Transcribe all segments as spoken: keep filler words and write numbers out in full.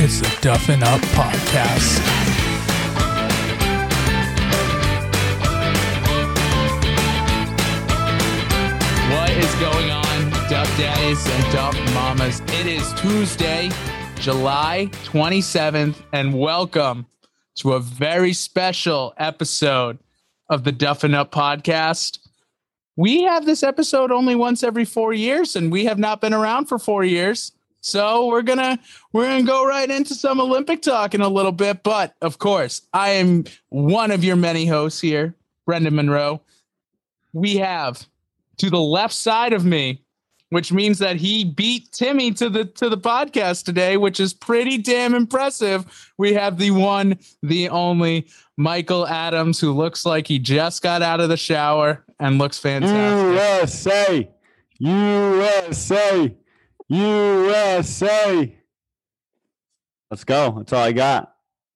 is the Duffin' Up Podcast. What is going on, Duff Daddies and Duff Mamas? It is Tuesday, July twenty-seventh, and welcome to a very special episode of the Duffin' Up Podcast. We have this episode only once every four years, and we have not been around for four years. So we're gonna we're gonna go right into some Olympic talk in a little bit. But of course, I am one of your many hosts here, Brendan Monroe. We have to the left side of me, which means that he beat Timmy to the to the podcast today, which is pretty damn impressive. We have the one, the only Michael Adams, who looks like he just got out of the shower and looks fantastic. U S A, U S A, U S A. Let's go. That's all I got.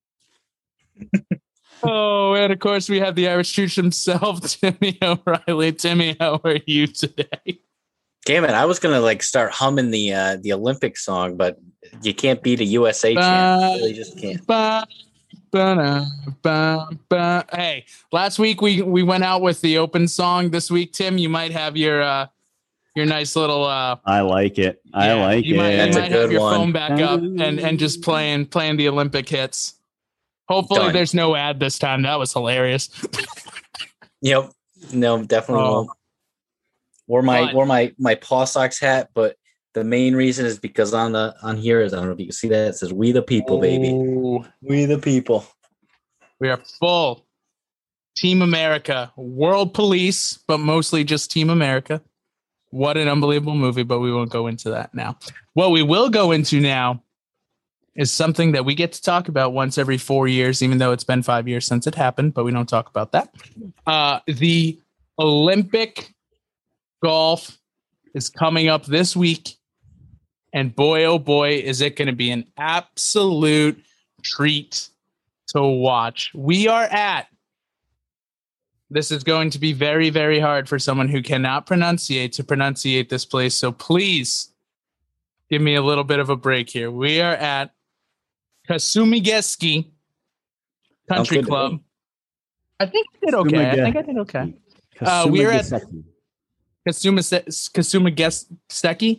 Oh, and of course we have the Irish Chooch himself, Timmy O'Reilly. Timmy, how are you today? Damn it! I was gonna like start humming the uh, the Olympic song, but you can't beat a U S A chant. You really just can't. Ba, ba, ba, ba. Hey, last week we we went out with the open song. This week, Tim, you might have your uh, your nice little. Uh, I like it. I yeah, like you it. Might, you That's a might good have your one. phone back up and and just playing playing the Olympic hits. Hopefully, Done. there's no ad this time. That was hilarious. Yep. No, definitely Oh. won't. Wore my But- wore my my Paw Sox hat, but the main reason is because on the on here is I don't know if you can see that, it says "We the People, baby. Oh, We the People." we are full Team America, World Police, but mostly just Team America. What an unbelievable movie, but we won't go into that now. What we will go into now is something that we get to talk about once every four years, even though it's been five years since it happened, but we don't talk about that. Uh, the Olympic golf is coming up this week. And boy, oh boy, is it going to be an absolute treat to watch. We are at, this is going to be very, very hard for someone who cannot pronunciate to pronunciate this place. So please give me a little bit of a break here. We are at Kasumigeski Country good to Club. me. I think I did okay. I think I did okay. Uh, we're at Kasuma Kasumigeski.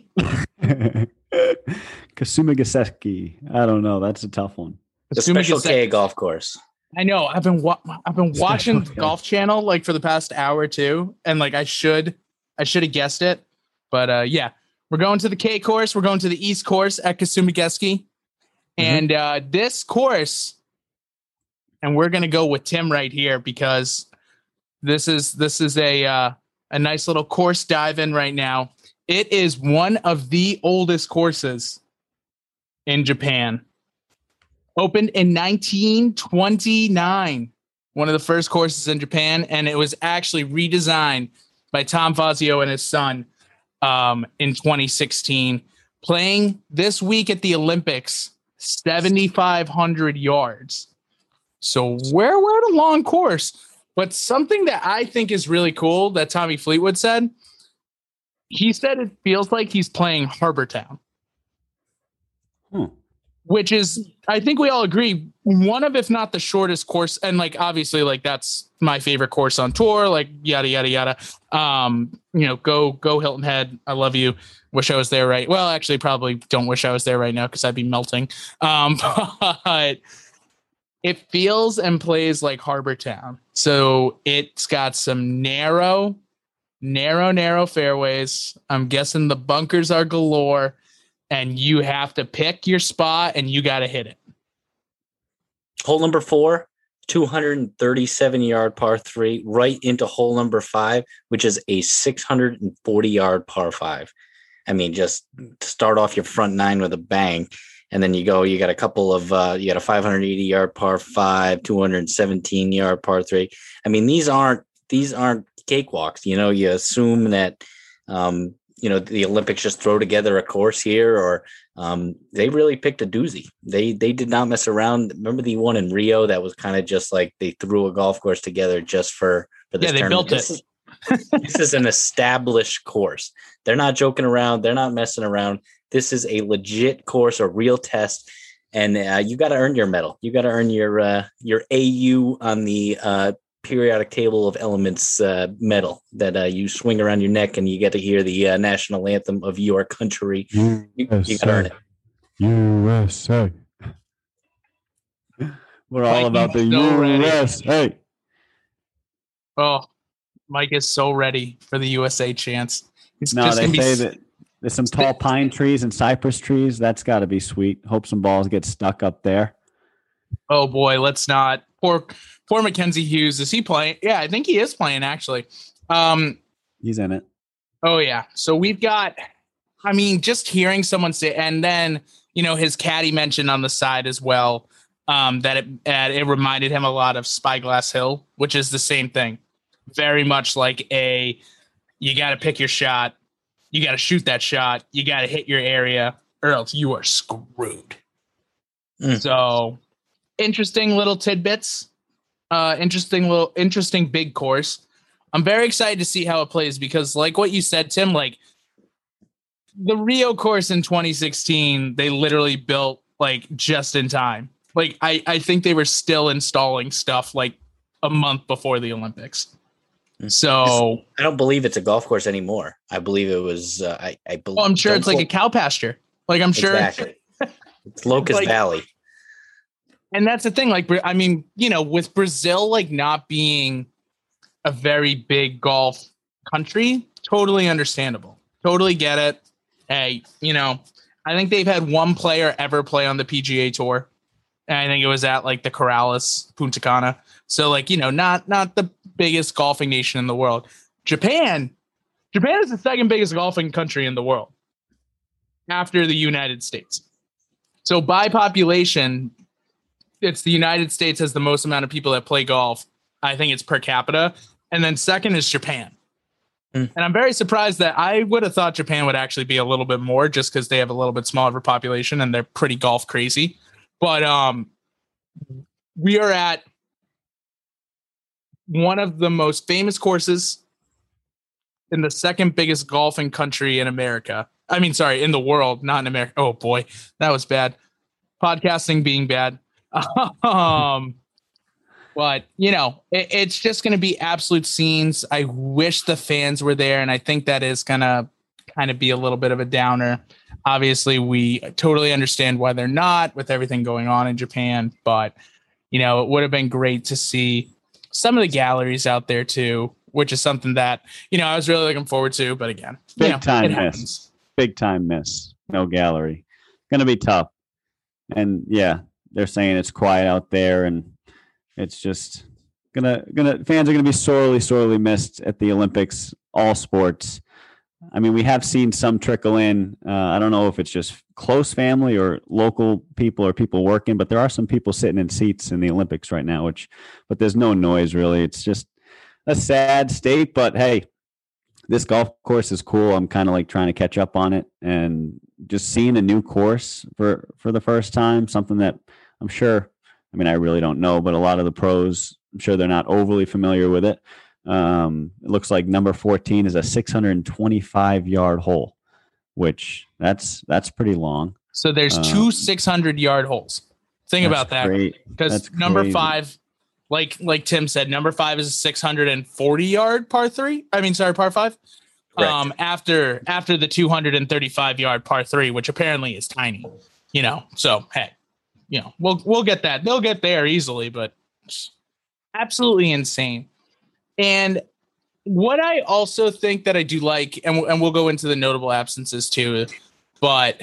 Kasumigaseki. I don't know. That's a tough one. The Special K golf course. I know. I've been wa- I've been watching Special K. Golf Channel like for the past hour or two, and like I should I should have guessed it, but uh, yeah, we're going to the K course. We're going to the East course at Kasumigeski, and uh, this course, and we're gonna go with Tim right here because this is this is a uh, a nice little course dive in right now. It is one of the oldest courses in Japan. Opened in nineteen twenty-nine, one of the first courses in Japan, and it was actually redesigned by Tom Fazio and his son um, in twenty sixteen. Playing this week at the Olympics, seventy-five hundred yards. So we're, we're at a long course, but something that I think is really cool that Tommy Fleetwood said, he said it feels like he's playing Harbor Town. Hmm. Which is, I think we all agree, one of, if not the shortest course. And like, obviously, like that's my favorite course on tour, like yada, yada, yada. Um, you know, go, go Hilton Head. I love you. Wish I was there. Right. Well, actually probably don't wish I was there right now, cause I'd be melting. Um, but it feels and plays like Harbor Town. So it's got some narrow, narrow, narrow fairways. I'm guessing the bunkers are galore. And you have to pick your spot and you got to hit it. Hole number four, two hundred thirty-seven yard par three, right into hole number five, which is a six hundred forty yard par five. I mean, just start off your front nine with a bang. And then you go, you got a couple of, uh, you got a five hundred eighty yard par five, two hundred seventeen yard par three. I mean, these aren't, these aren't cakewalks. You know, you assume that, um, you know, the Olympics just throw together a course here, or um, they really picked a doozy. They they did not mess around. Remember the one in Rio that was kind of just like they threw a golf course together just for for this Yeah, they tournament. built This it. is, this is an established course. They're not joking around. They're not messing around. This is a legit course, a real test. and uh, you got to earn your medal. You got to earn your uh, your A U on the uh, periodic table of elements uh, medal that uh, you swing around your neck, and you get to hear the uh, national anthem of your country. You, you got to earn it. U S A. We're all Mike about the is so ready. U S A. Oh, Mike is so ready for the U S A chance. He's No, just they gonna be say s- that there's some tall pine trees and cypress trees. That's got to be sweet. Hope some balls get stuck up there. Oh boy, let's not. Poor, poor Mackenzie Hughes. Is he playing? Yeah, I think he is playing actually. Um, He's in it. oh yeah. So we've got. I mean, just hearing someone say, and then you know his caddy mentioned on the side as well um, that it uh, it reminded him a lot of Spyglass Hill, which is the same thing. Very much like a, you got to pick your shot, you got to shoot that shot, you got to hit your area, or else you are screwed. Mm. So interesting little tidbits. Uh, interesting little, interesting big course. I'm very excited to see how it plays because, like what you said, Tim, like the Rio course in twenty sixteen, they literally built like just in time. Like I, I think they were still installing stuff like a month before the Olympics. So I don't believe it's a golf course anymore. I believe it was. Uh, I, I believe. well, I'm sure it's like a cow pasture. Like I'm sure. Exactly. It's Locust Like- Valley. And that's the thing. Like, I mean, you know, with Brazil, like not being a very big golf country, totally understandable. Totally get it. Hey, you know, I think they've had one player ever play on the P G A Tour. And I think it was at like the Corrales, Punta Cana. So like, you know, not not the biggest golfing nation in the world. Japan, Japan is the second biggest golfing country in the world after the United States. So by population, it's the United States has the most amount of people that play golf. I think it's per capita. And then second is Japan. Mm. And I'm very surprised that I would have thought Japan would actually be a little bit more just because they have a little bit smaller population and they're pretty golf crazy. But um, we are at one of the most famous courses in the second biggest golfing country in America. I mean, sorry, in the world, not in America. Oh boy, that was bad. Podcasting being bad. um, but you know, it, it's just going to be absolute scenes. I wish the fans were there, and I think that is going to kind of be a little bit of a downer. Obviously, we totally understand why they're not with everything going on in Japan, but you know, it would have been great to see some of the galleries out there too, which is something that, you know, I was really looking forward to. But again, Big you know, time it miss. happens. Big time miss. No gallery. Going to be tough. And yeah, they're saying it's quiet out there, and it's just gonna gonna fans are gonna be sorely, sorely missed at the Olympics, all sports. I mean, we have seen some trickle in. Uh, I don't know if it's just close family or local people or people working, but there are some people sitting in seats in the Olympics right now, which, but there's no noise really. It's just a sad state, but hey, this golf course is cool. I'm kind of like trying to catch up on it, and just seeing a new course for, for the first time, something that I'm sure, I mean, I really don't know, but a lot of the pros, I'm sure they're not overly familiar with it. Um, it looks like number fourteen is a six hundred twenty-five yard hole, which that's, that's pretty long. So there's Um, two six hundred yard holes. Think That's about that, great. because That's number crazy. five, like like Tim said, number five is a six hundred forty yard par three. I mean, sorry, par five. Correct. Um, after after the two hundred thirty-five yard par three, which apparently is tiny, you know. So hey, you know, we'll we'll get that. They'll get there easily, but it's absolutely insane. And what I also think that I do like, and and we'll go into the notable absences too, but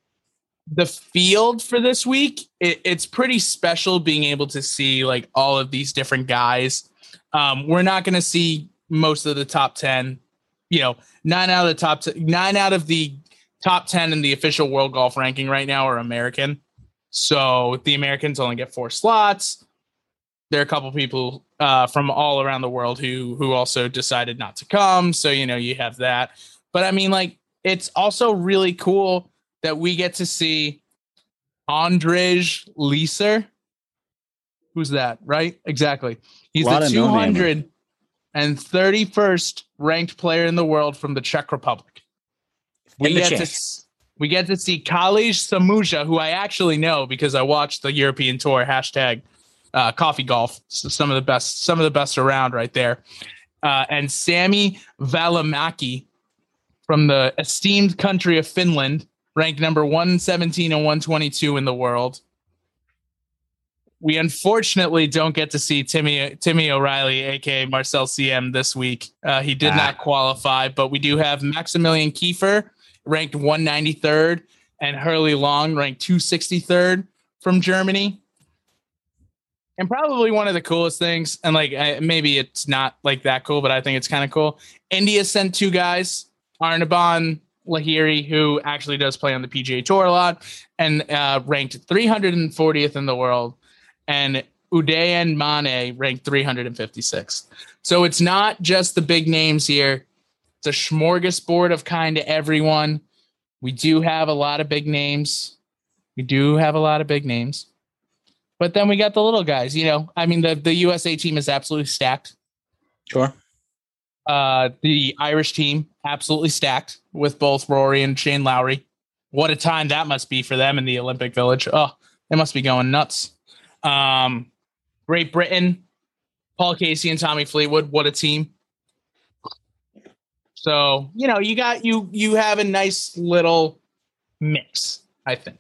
the field for this week, it, it's pretty special being able to see like all of these different guys. Um, we're not going to see most of the top ten. You know, nine out of the top t- nine out of the top ten in the official world golf ranking right now are American. So the Americans only get four slots. There are a couple people uh, from all around the world who who also decided not to come. So, you know, you have that. But I mean, like, it's also really cool that we get to see Andrej Leeser. Who's that, right? Exactly. He's Lot the of no two hundred thirty-first ranked player in the world from the Czech Republic. We And the get to champ. s- We get to see Khalid Samuja, who I actually know because I watched the European Tour. Hashtag uh, coffee golf. So some of the best, some of the best around right there. Uh, and Sami Välimäki from the esteemed country of Finland, ranked number one seventeen and one twenty-two in the world. We unfortunately don't get to see Timmy Timmy O'Reilly, aka Marcel C M, this week. Uh, he did ah. not qualify, but we do have Maximilian Kiefer, ranked one ninety-third, and Hurley Long, ranked two sixty-third from Germany. And probably one of the coolest things, and like I, maybe it's not like that cool, but I think it's kind of cool. India sent two guys, Arnaban Lahiri, who actually does play on the P G A Tour a lot, and uh, ranked three hundred fortieth in the world, and Udayan Mane ranked three hundred fifty-sixth. So it's not just the big names here. It's a smorgasbord of kind of everyone. We do have a lot of big names. We do have a lot of big names. But then we got the little guys, you know. I mean, the, the U S A team is absolutely stacked. Sure. Uh, the Irish team, absolutely stacked with both Rory and Shane Lowry. What a time that must be for them in the Olympic Village. Oh, they must be going nuts. Um, Great Britain, Paul Casey and Tommy Fleetwood. What a team. So, you know, you got you you have a nice little mix, I think.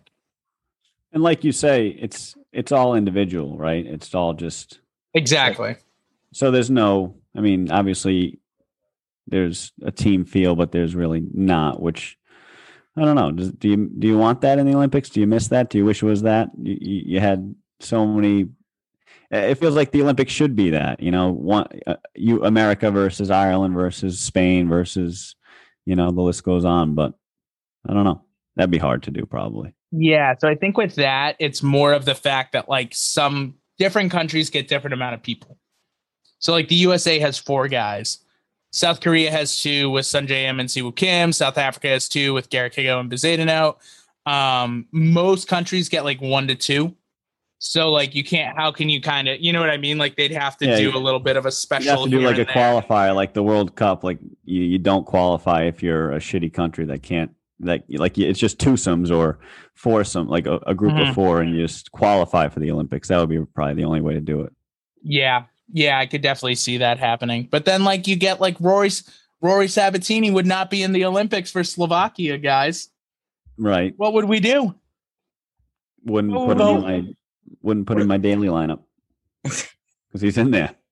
And like you say, it's it's all individual, right? It's all just exactly. So there's no, I mean, obviously there's a team feel, but there's really not, which I don't know. Does, do you do you want that in the Olympics? Do you miss that? Do you wish it was that? You, you, you had so many. It feels like the Olympics should be that, you know, one uh, you America versus Ireland versus Spain versus, you know, the list goes on. But I don't know. That'd be hard to do, probably. Yeah. So I think with that, it's more of the fact that like some different countries get different amount of people. So like the U S A has four guys. South Korea has two with Sunjae Im and Siwoo Kim. South Africa has two with Garrett Higo and Bezuidenhout. Um, most countries get like one to two. So like you can't, how can you kind of, you know what I mean? Like they'd have to yeah, do a little bit of a special. You have to do like a there. qualifier, like the World Cup. Like you, you don't qualify if you're a shitty country that can't, like, like it's just twosomes or foursome, like a, a group mm-hmm. of four, and you just qualify for the Olympics. That would be probably the only way to do it. Yeah. Yeah. I could definitely see that happening. But then like you get like Rory, Rory Sabatini would not be in the Olympics for Slovakia, guys. Right. What would we do? Wouldn't oh, put him in my, wouldn't put him in my daily lineup because he's in there.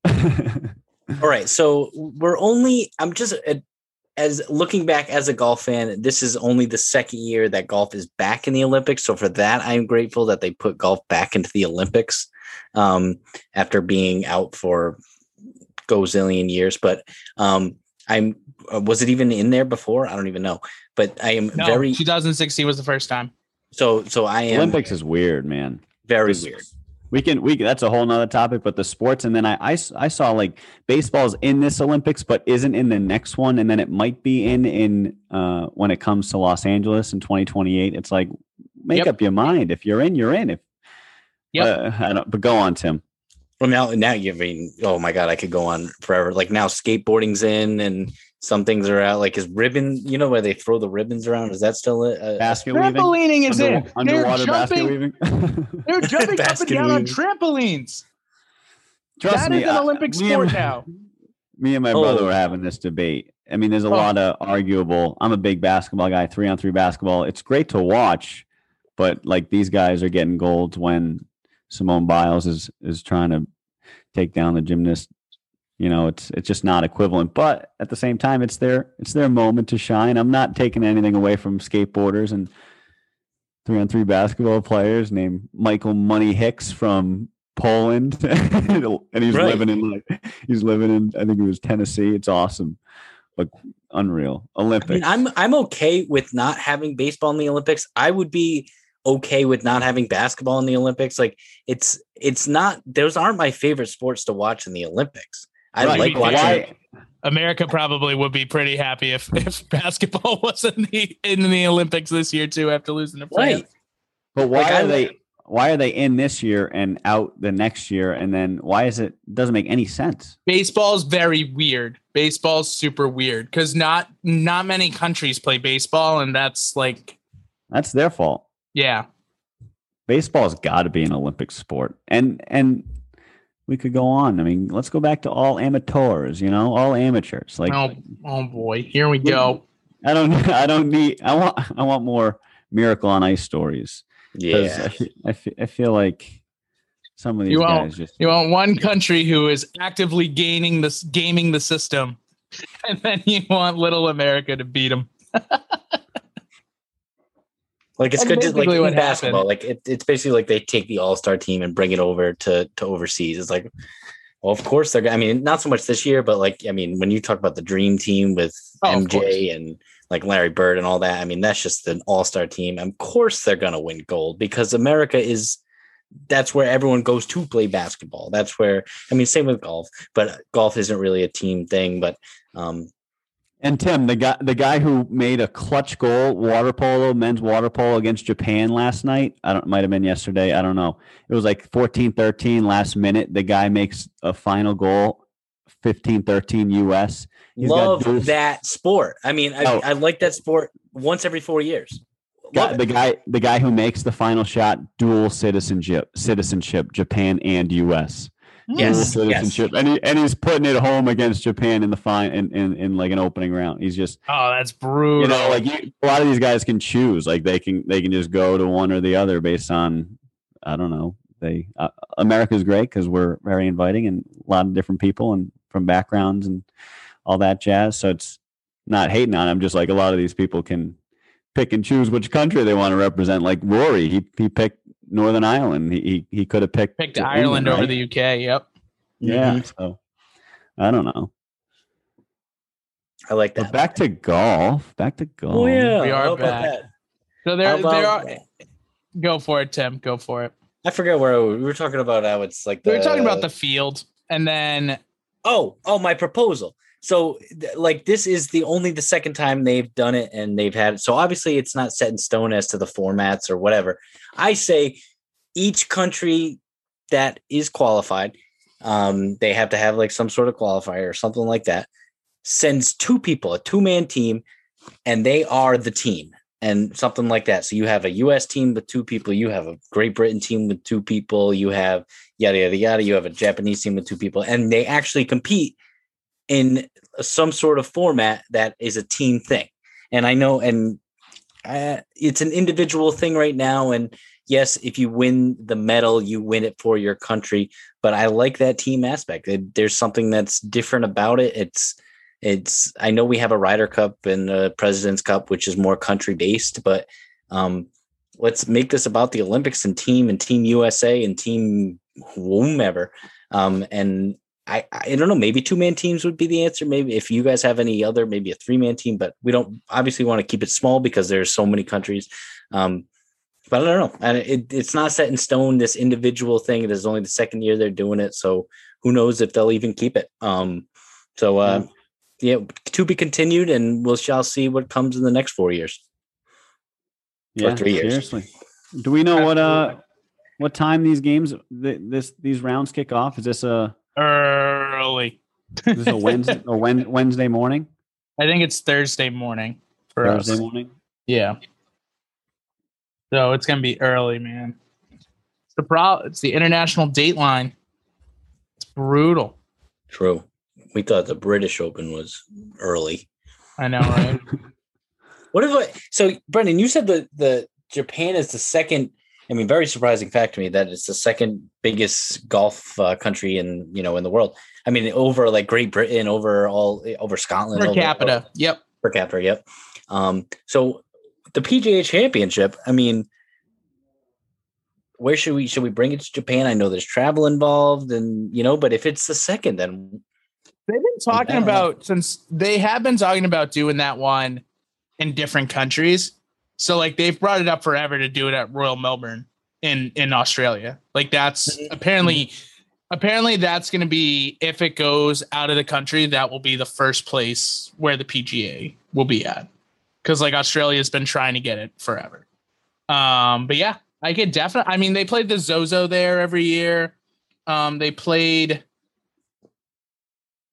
All right. So we're only, I'm just, uh, as looking back as a golf fan, this is only the second year that golf is back in the Olympics. So for that, I'm grateful that they put golf back into the Olympics um, after being out for gazillion years. But um, I'm, uh, was it even in there before? I don't even know, but I am no, very, twenty sixteen was the first time. So, so I am. Olympics is weird, man. Very this, weird. We can, we that's a whole nother topic, but the sports. And then I, I, I saw like baseball's in this Olympics, but isn't in the next one. And then it might be in, in uh, when it comes to Los Angeles in twenty twenty-eight. It's like, make yep. up your mind. If you're in, you're in. If yeah, uh, I don't, but go on, Tim. Well, now, now you mean, oh my God, I could go on forever. Like now skateboarding's in and some things are out. Like is ribbon, you know, where they throw the ribbons around. Is that still a basket weaving? Trampolining is Under, in. Underwater they're basket jumping, weaving. They're jumping up and down weaving. on trampolines. Trust that me, is an I, Olympic sport and, now. Me and my oh. brother were having this debate. I mean, there's a oh. lot of arguable. I'm a big basketball guy, three on three basketball. It's great to watch, but like these guys are getting golds when Simone Biles is is trying to take down the gymnast. You know, it's it's just not equivalent. But at the same time, it's their it's their moment to shine. I'm not taking anything away from skateboarders and three on three basketball players named Michael Money Hicks from Poland, and he's right. living in like he's living in I think it was Tennessee. It's awesome, but unreal. Olympics. I mean, I'm I'm okay with not having baseball in the Olympics. I would be okay with not having basketball in the Olympics. Like it's it's not those aren't my favorite sports to watch in the Olympics. I right. like watching. Why? America probably would be pretty happy if, if basketball was in the in the Olympics this year too after losing to France. Right. But why like, are I, they why are they in this year and out the next year? And then why is it doesn't make any sense? Baseball's very weird. Baseball's super weird because not not many countries play baseball, and that's like That's their fault. Yeah. Baseball's got to be an Olympic sport. And and we could go on. I mean, let's go back to all amateurs, you know, all amateurs. Like, oh, oh boy, here we go. I don't, I don't need. I want, I want more Miracle on Ice stories. Yeah, I feel, I feel, I feel like some of these You guys want, just. you want one country who is actively gaining this, gaming the system, and then you want little America to beat them. like it's That's good to like basically what in basketball. happened. Like it, it's basically like they take the All Star team and bring it over to to overseas. It's like, well, of course they're. I mean, not so much this year, but like I mean, when you talk about the Dream Team with Oh, of M J and like Larry Bird and all that, I mean, that's just an All Star team. Of course they're gonna win gold because America is. That's where everyone goes to play basketball. That's where I mean, same with golf, but golf isn't really a team thing. But um, And Tim, the guy, the guy who made a clutch goal, water polo, men's water polo against Japan last night. I don't, might have been yesterday. I don't know. It was like fourteen thirteen last minute. The guy makes a final goal, fifteen thirteen U S. He's love got dual, that sport. I mean, I, Oh. I like that sport once every four years. Love guy, it. the guy, the guy who makes the final shot, dual citizenship, citizenship, Japan and U S. Yes, Dual yes. citizenship, and he, and he's putting it home against Japan in the fine in, in, in like an opening round. He's just. Oh, that's brutal. You know, like you, a lot of these guys can choose. Like they can, they can just go to one or the other based on, I don't know. They uh, America's great because we're very inviting and a lot of different people and from backgrounds and all that jazz. So it's not hating on them. Just like a lot of these people can pick and choose which country they want to represent. Like Rory, he he picked Northern Ireland. He he, he could have picked picked England, Ireland over right? the U K. Yep. Yeah. Mhm. So I don't know. I like But that. back to golf. Back to golf. Oh yeah, We are how about back. that? So there, How about- there are. Go for it, Tim. Go for it. I forget where we were talking about. How it's like the, We were talking about the field, and then oh oh my proposal. So th- like this is the only the second time they've done it and they've had it. So obviously it's not set in stone as to the formats or whatever. I say each country that is qualified, um, they have to have like some sort of qualifier or something like that. Sends two people, a two-man team, and they are the team and something like that. So you have a U S team with two people, you have a Great Britain team with two people, you have yada, yada, yada, you have a Japanese team with two people, and they actually compete in some sort of format that is a team thing. And I know, and uh, it's an individual thing right now. And yes, if you win the medal, you win it for your country. But I like that team aspect. It, there's something that's different about it. It's, it's, I know we have a Ryder Cup and a President's Cup, which is more country based, but um, let's make this about the Olympics and team and Team U S A and team whomever. Um, and I, I don't know, maybe two-man teams would be the answer. Maybe if you guys have any other, maybe a three-man team, but we don't obviously want to keep it small because there's so many countries. Um, but I don't know. And it, it's not set in stone, this individual thing. It is only the second year they're doing it. So who knows if they'll even keep it. Um, so, uh, yeah, to be continued, and we'll shall see what comes in the next four years. Yeah, or three years. Seriously. Do we know what uh what time these games th- this these rounds kick off? Is this a early. is this a Wednesday or Wen- Wednesday morning? I think it's Thursday morning for Thursday us. morning. Yeah. So it's gonna be early, man. It's the pro. It's the international dateline. It's brutal. True. We thought the British Open was early. I know, right? What if I, so Brendan, you said that the Japan is the second, I mean, very surprising fact to me that it's the second biggest golf uh, country in, you know, in the world. I mean, over like Great Britain, over all, over Scotland. Per over, capita. over, Yep. per capita. Yep. Um, so the P G A Championship, I mean, where should we, should we bring it to Japan? I know there's travel involved and, you know, but if it's the second, then They've been talking about, since they have been talking about doing that one in different countries. So like they've brought it up forever to do it at Royal Melbourne in, in Australia. Like that's Mm-hmm. apparently, apparently that's going to be, if it goes out of the country, that will be the first place where the P G A will be at. Cause like Australia's been trying to get it forever. Um, but yeah, I could definitely, I mean, they played the Zozo there every year. Um, they played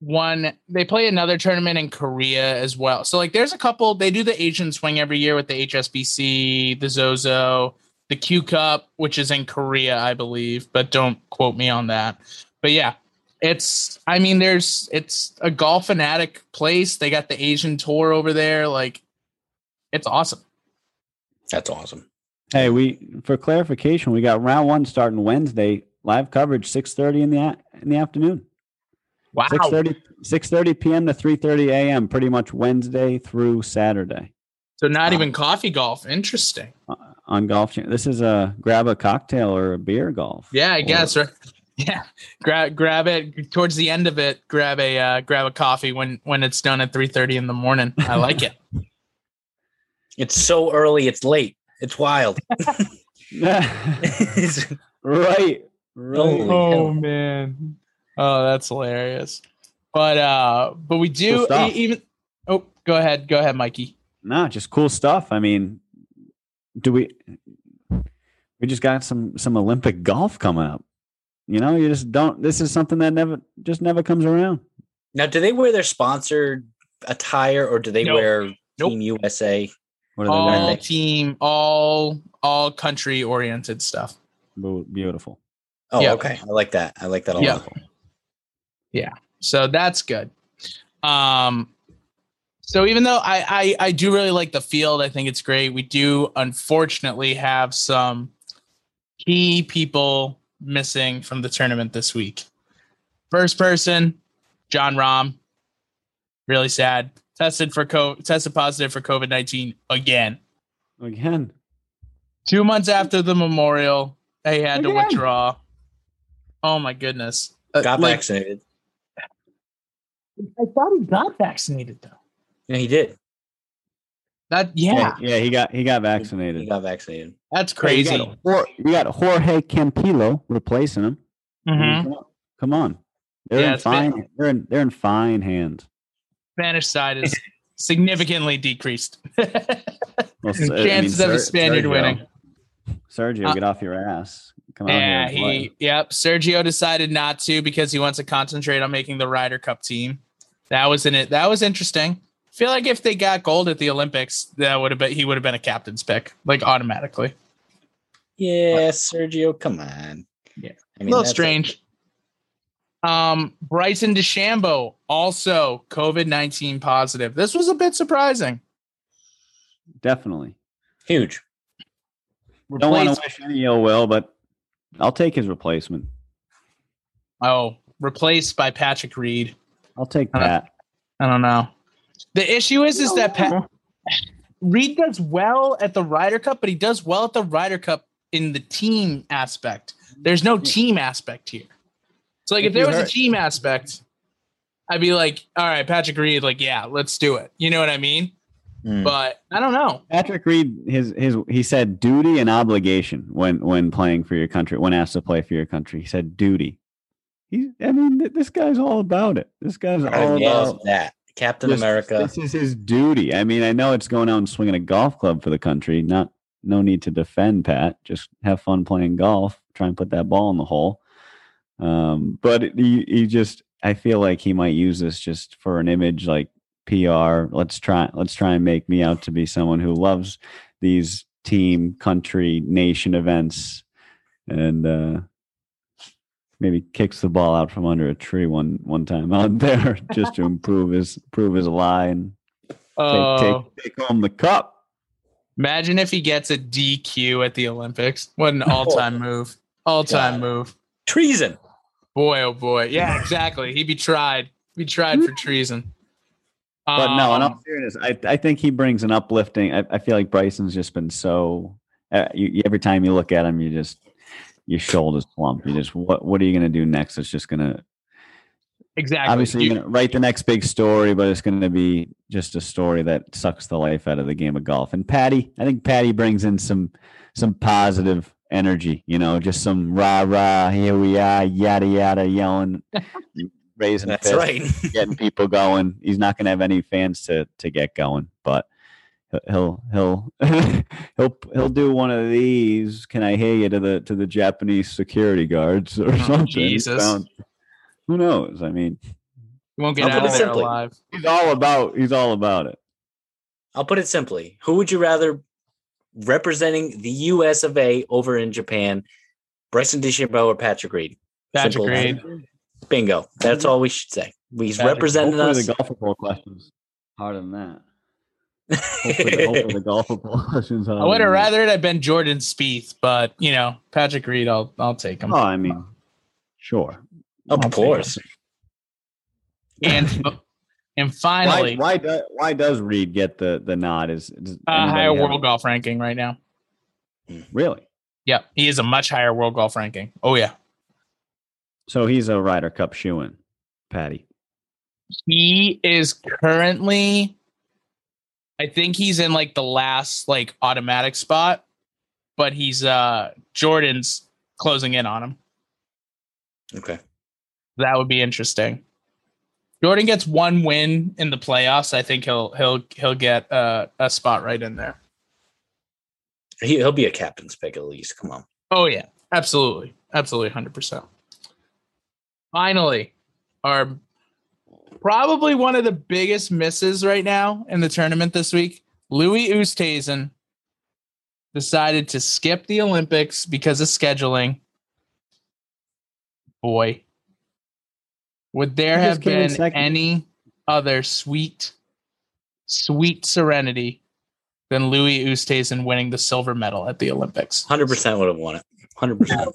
one. They play another tournament in Korea as well. So like, there's a couple. They do the Asian Swing every year with the H S B C, the Zozo, the Q Cup, which is in Korea, I believe, but don't quote me on that. But yeah, it's. I mean, there's. It's a golf fanatic place. They got the Asian tour over there. Like, it's awesome. That's awesome. Hey, we for clarification, we got round one starting Wednesday. Live coverage six thirty in the a- in the afternoon. Wow. six thirty six thirty p.m. to three thirty a.m. pretty much Wednesday through Saturday. So not even coffee golf. Interesting. Uh, on Golf Channel. This is a grab a cocktail or a beer golf. Yeah, I or, guess. Right? Yeah, grab grab it towards the end of it. Grab a uh, grab a coffee when when it's done at three thirty in the morning. I like it. It's so early. It's late. It's wild. right. Right. Oh man. Oh, that's hilarious. But uh, but we do Cool e- even. Oh, go ahead. Go ahead, Mikey. No, just cool stuff. I mean, do we? We just got some some Olympic golf coming up. You know, you just don't. This is something that never just never comes around. Now, do they wear their sponsored attire, or do they Nope. wear Nope. Team U S A? What are they All wearing? team, all all country oriented stuff. Be- Beautiful. Oh, Yeah. okay. I like that. I like that a Yeah. lot. Yeah. So that's good. Um, so even though I, I I do really like the field, I think it's great. We do unfortunately have some key people missing from the tournament this week. First person, John Rahm. Really sad. Tested for co- tested positive for COVID nineteen again. Again. Two months after the memorial, they had to Again. withdraw. Oh my goodness. Uh, Got like, vaccinated. I thought he got vaccinated though. Yeah, he did. That yeah, Yeah, he got he got He vaccinated. got vaccinated. that's Hey, crazy. You got, Jor- you got Jorge Campillo replacing him. Mhm. Come on. Come on. They're Yeah, in it's been- fine. They're in they're in fine hands. Spanish side is significantly decreased. Well, s- I mean, Chances of a Ser- Spaniard Sergio- winning. Sergio, Uh, get off your ass. Come out Yeah, here. and play. he yep. Sergio decided not to because he wants to concentrate on making the Ryder Cup team. That was in it. That was interesting. I feel like if they got gold at the Olympics, that would have been he would have been a captain's pick, like automatically. Yeah, Sergio, come on. Yeah. I A little that's strange. Um, Bryson DeChambeau also COVID nineteen positive. This was a bit surprising. Definitely. Huge. Don't want Replaced- to wish any ill will, but I'll take his replacement. oh, replaced by Patrick Reed. I'll take Uh, Pat. I don't know. The issue is, is that Pat Reed does well at the Ryder Cup, but he does well at the Ryder Cup in the team aspect. There's no team aspect here. So, like, if, If there you was a heard- team aspect, I'd be like, all right, Patrick Reed, like, yeah, let's do it. You know what I mean? Mm. But I don't know. Patrick Reed, his his he said duty and obligation when when playing for your country. When asked to play for your country, he said duty. He, I mean, th- this guy's all about it. This guy's all yes, about that. Captain This- America. This is his duty. I mean, I know it's going out and swinging a golf club for the country. Not no need to defend Pat. Just have fun playing golf. Try and put that ball in the hole. Um, but it- he, he just, I feel like he might use this just for an image, like P R. Let's try. Let's try and make me out to be someone who loves these team, country, nation events, and uh, maybe kicks the ball out from under a tree one one time out there just to improve his prove his lie and take, Oh, take, take home the cup. imagine if he gets a D Q at the Olympics. What an all-time move. All-time God. move. Treason. Boy, oh boy. Yeah, exactly. He'd be tried. Be tried for treason. But no, in Um, all seriousness, I, I think he brings an uplifting. I, I feel like Bryson's just been so. Uh, you, you- every time you look at him, you just your shoulders plump. You just what what are you going to do next? It's just going to exactly. obviously You- you're going to write the next big story, but it's going to be just a story that sucks the life out of the game of golf. And Patty, I think Patty brings in some some positive energy. You know, just some rah rah. Here we are, yada yada, yelling, raising That's fists, right. getting people going. He's not going to have any fans to to get going, but he'll he'll he'll he'll do one of these. Can I hear you to the to the Japanese security guards or Oh, something? Jesus. Sound- who knows? I mean, You won't get I'll out put of it there simply. alive. He's all about. He's all about it. I'll put it simply. Who would you rather representing the U S of A over in Japan? Bryson DeChambeau or Patrick Reed? Patrick Simple as Reed. that. Bingo. That's all we should say. He's Patrick- representing Hopefully us. the golf report questions harder than that. Hopefully, the, hopefully the golf report questions harder. I would have than that. rather it had been Jordan Spieth, but you know, Patrick Reed, I'll I'll take him. Oh, I mean, sure. Of I'll course. And and Why, finally, why does why does Reed get the the nod? Is does uh, anybody higher have- world golf ranking right now. really? Yep, he is a much higher world golf ranking. Oh yeah, So he's a Ryder Cup shoe-in, Patty. he is currently. I think he's in like the last like automatic spot, but he's uh Jordan's closing in on him. Okay. That would be interesting. Jordan gets one win in the playoffs. I think he'll he'll he'll get uh, a spot right in there. He, he'll be a captain's pick at least. Come on. Oh yeah, absolutely, absolutely, hundred percent. Finally, our probably one of the biggest misses right now in the tournament this week. Louis Oosthuizen decided to skip the Olympics because of scheduling. Boy, would there He have just came in been second. any other sweet, sweet serenity than Louis Oosthuizen winning the silver medal at the Olympics? one hundred percent would have won it. one hundred percent.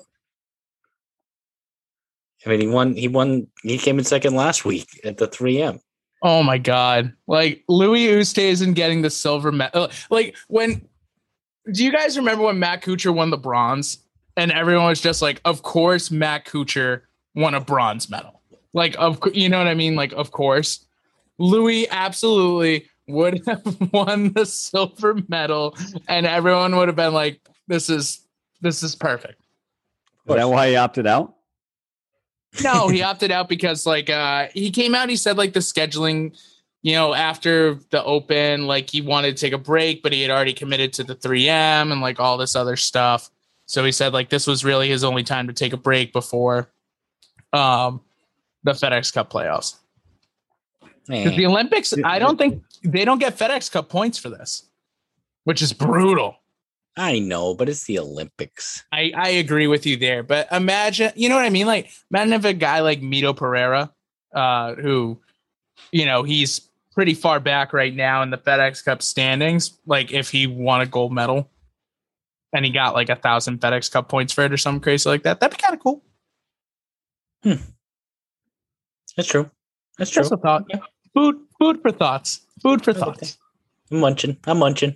I mean, he won. He won. He came in second last week at the three M. Oh my God. Like Louis Oosthuizen getting the silver medal. Like when, do you guys remember when Matt Kuchar won the bronze and everyone was just like, of course, Matt Kuchar won a bronze medal. Like, of cou- you know what I mean? Like, of course, Louis absolutely would have won the silver medal and everyone would have been like, this is, this is perfect. Is that why he opted out? No, he opted out because like uh he came out, he said like the scheduling, you know, after the Open, like he wanted to take a break, but he had already committed to the three M and like all this other stuff. So he said like this was really his only time to take a break before um the FedEx Cup playoffs. Because the Olympics, I don't think they don't get FedEx Cup points for this, which is brutal. I know, but it's the Olympics. I, I agree with you there, but imagine, you know what I mean? Like, imagine if a guy like Mito Pereira, uh, who, you know, he's pretty far back right now in the FedEx Cup standings, like if he won a gold medal and he got like a thousand FedEx Cup points for it or something crazy like that, that'd be kind of cool. Hmm. That's true. That's true. Just a thought. Yeah. Food, food for thoughts. Food for Okay. thoughts. I'm munching. I'm munching.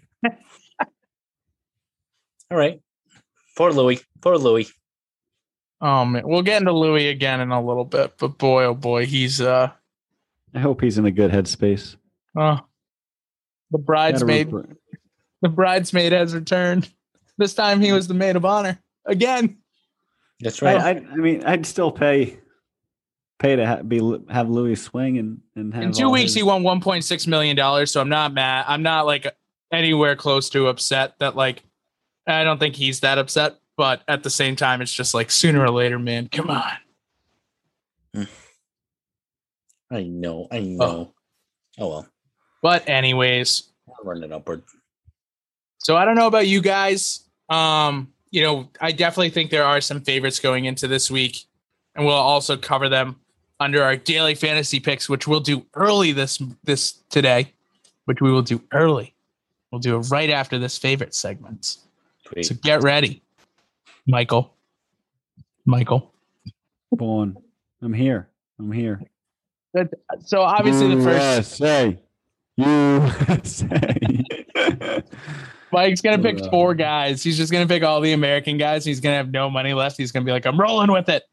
All right. Poor Louis. Poor Louis. Oh man, we'll get into Louis again in a little bit, but boy, oh boy, he's uh, I hope he's in a good headspace. uh the Gotta bridesmaid. root for- The bridesmaid has returned. This time he was the maid of honor again. That's I, right. I, I mean, I'd still pay pay to ha- be have Louis swing and and have In two all weeks, his- he won one point six million dollars. So I'm not mad. I'm not like anywhere close to upset that like, I don't think he's that upset, but at the same time, it's just like sooner or later, man, come on. I know. I know. Oh, well. But anyways, I'm running upward. so I don't know about you guys. Um, you know, I definitely think there are some favorites going into this week, and we'll also cover them under our daily fantasy picks, which we'll do early this this today, which we will do early. We'll do it right after this favorite segment. Sweet. So get ready, Michael. Michael. Born. I'm here. I'm here. But, so obviously the first U S A. U S A. Mike's gonna pick Uh, four guys. He's just gonna pick all the American guys. He's gonna have no money left. He's gonna be like, I'm rolling with it.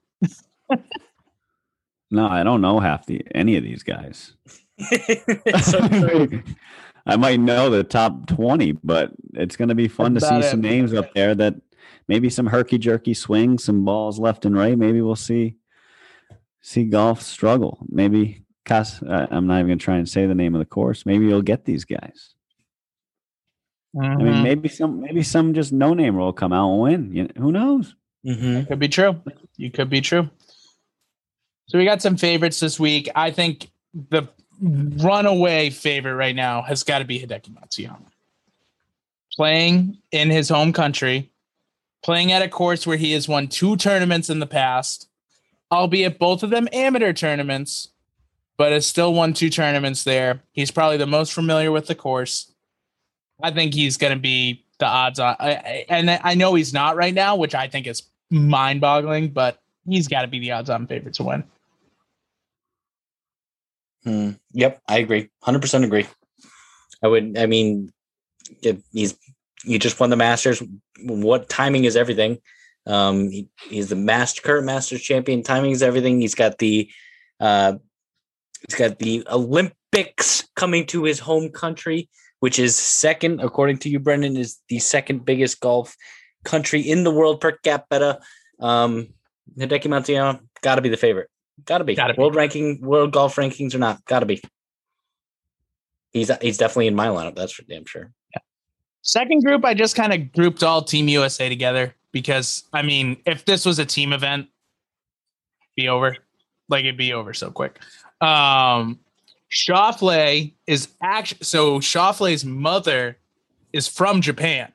No, I don't know half the any of these guys. It's so true. I might know the top twenty, but it's going to be fun That's to see about some it. names up there that maybe some herky jerky swings, some balls left and right. Maybe we'll see see golf struggle. Maybe Cas- uh, I'm not even going to try and say the name of the course. Maybe you'll get these guys. I Mhm. mean, maybe some maybe some just no name will come out and win. You know, who knows? Mhm. Could be true. You could be true. So we got some favorites this week. I think the runaway favorite right now has got to be Hideki Matsuyama. Playing in his home country, playing at a course where he has won two tournaments in the past, albeit both of them amateur tournaments, but has still won two tournaments there. He's probably the most familiar with the course. I think he's going to be the odds on. I, I, and I know he's not right now, which I think is mind-boggling, but he's got to be the odds-on favorite to win. Hmm. Yep, I agree. one hundred percent agree. I would, I mean, he's he just won the Masters. What timing is everything? Um, he, he's the master current Masters champion. Timing is everything. He's got the uh, he's got the Olympics coming to his home country, which is second, according to you, Brendan, is the second biggest golf country in the world per capita. Um, Hideki Matsuyama got to be the favorite. Got to be. Gotta be. World ranking, world golf rankings or not, got to be. He's he's definitely in my lineup. That's for damn sure. Yeah. Second group, I just kind of grouped all Team U S A together because, I mean, if this was a team event, it'd be over. Like, it'd be over so quick. Um, Schauffele is actually, so Schauffele's mother is from Japan.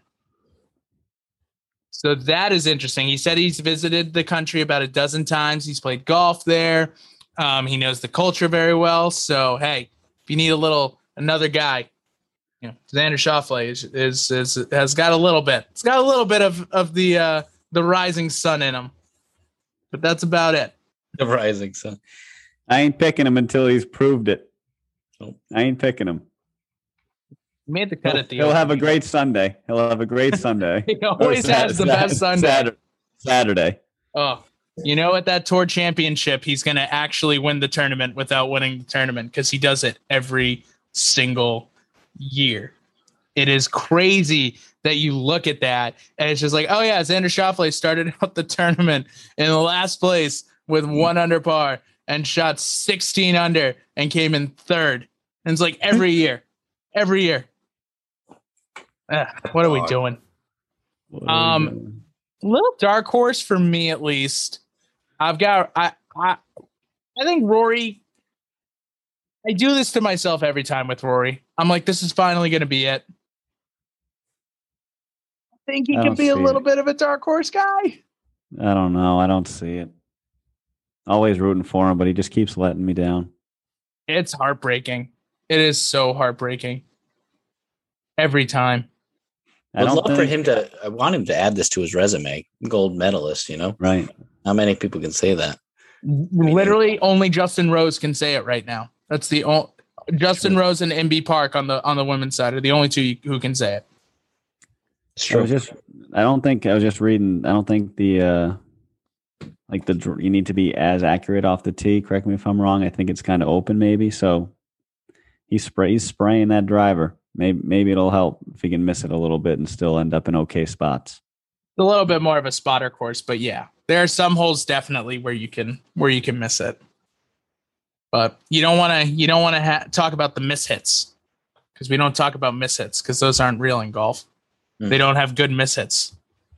So that is interesting. He said he's visited the country about a dozen times. He's played golf there. Um, he knows the culture very well. So, hey, if you need a little, another guy, you know, Xander Schauffele is, is, is, has got a little bit. It's got a little bit of, of the, uh, the rising sun in him. But that's about it. The rising sun. I ain't picking him until he's proved it. Nope. I ain't picking him. He made the cut He'll, at the he'll have a great Sunday. He'll have a great Sunday. He always Or has the Sat- best Sunday. Saturday. Saturday. Oh, you know, at that tour championship, he's going to actually win the tournament without winning the tournament because he does it every single year. It is crazy that you look at that and it's just like, oh yeah, Xander Schauffele started out the tournament in the last place with one under par and shot sixteen under and came in third. And it's like every year, every year. Ugh, what are we doing? What are we Um, doing? Little dark horse for me, at least. I've got I I I think Rory. I do this to myself every time with Rory. I'm like, this is finally going to be it. I think he I could don't be a see little it. bit of a dark horse guy. I don't know. I don't see it. Always rooting for him, but he just keeps letting me down. It's heartbreaking. It is so heartbreaking. Every time. I I'd don't love for think- him to. I want him to add this to his resume. Gold medalist. You know, Right. how many people can say that? Literally, only Justin Rose can say it right now. That's the only Justin True. Rose and M B Park on the on the women's side are the only two who can say it. It's I true. was just. I don't think I was just reading. I don't think the uh, like the dr- you need to be as accurate off the tee. Correct me if I'm wrong. I think it's kind of open, maybe. So he's spray he's spraying that driver. Maybe maybe it'll help if he can miss it a little bit and still end up in okay spots. A little bit more of a spotter course, but yeah, there are some holes definitely where you can where you can miss it. But you don't want to you don't want to ha- talk about the mishits because we don't talk about mishits because those aren't real in golf. Mm. They don't have good mishits.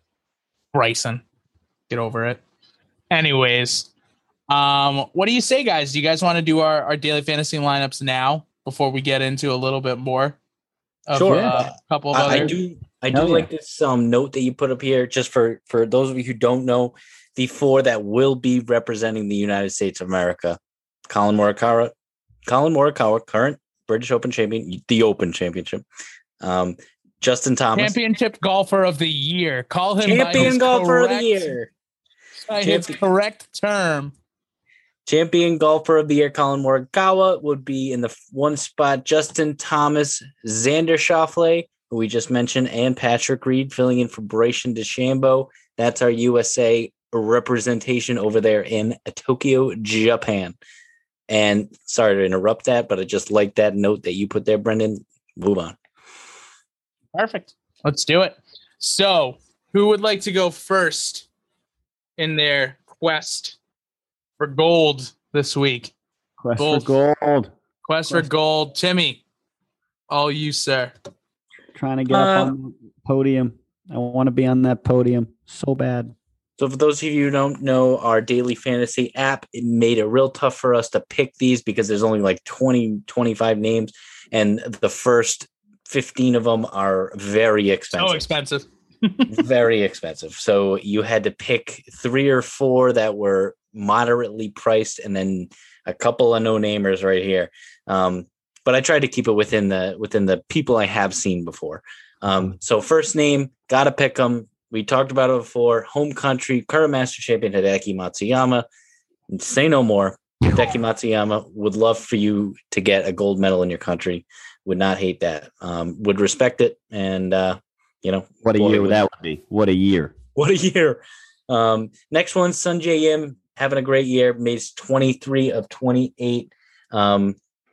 Bryson, get over it. Anyways, um, what do you say, guys? Do you guys want to do our, our daily fantasy lineups now before we get into a little bit more? Of, Sure. uh, a couple of I, other. I do. I do Hell yeah. like this um, note that you put up here, just for for those of you who don't know, the four that will be representing the United States of America: Colin Morikawa, Colin Morikawa, current British Open champion, the Open Championship. Um, Justin Thomas, Championship golfer of the year. Call him by champion his golfer of the correct- year, by his Champion. correct term. champion golfer of the year. Colin Morikawa would be in the f- one spot. Justin Thomas, Xander Schauffele, who we just mentioned, and Patrick Reed filling in for Bryson DeChambeau. That's our U S A representation over there in Tokyo, Japan. And sorry to interrupt that, but I just like that note that you put there, Brendan. Move on. Perfect. Let's do it. So, who would like to go first in their quest for gold this week? Quest Both. for gold. Quest for gold. Timmy, all you, sir. Trying to get up Uh, on the podium. I want to be on that podium so bad. So for those of you who don't know, our daily fantasy app, it made it real tough for us to pick these because there's only like twenty, twenty-five names. And the first fifteen of them are very expensive. So expensive. Very expensive. So you had to pick three or four that were moderately priced and then a couple of no-namers right here. Um, but I tried to keep it within the within the people I have seen before. Um, so first name, gotta pick them. We talked about it before. Home country, current master champion Hideki Matsuyama. And say no more. Hideki Matsuyama would love for you to get a gold medal in your country. Would not hate that. Um, would respect it. And, uh, you know. What a boy, year would, that would be. What a year. What a year. Um, next one, Sun Jae-im, having a great year. Made twenty-three of twenty-eight um,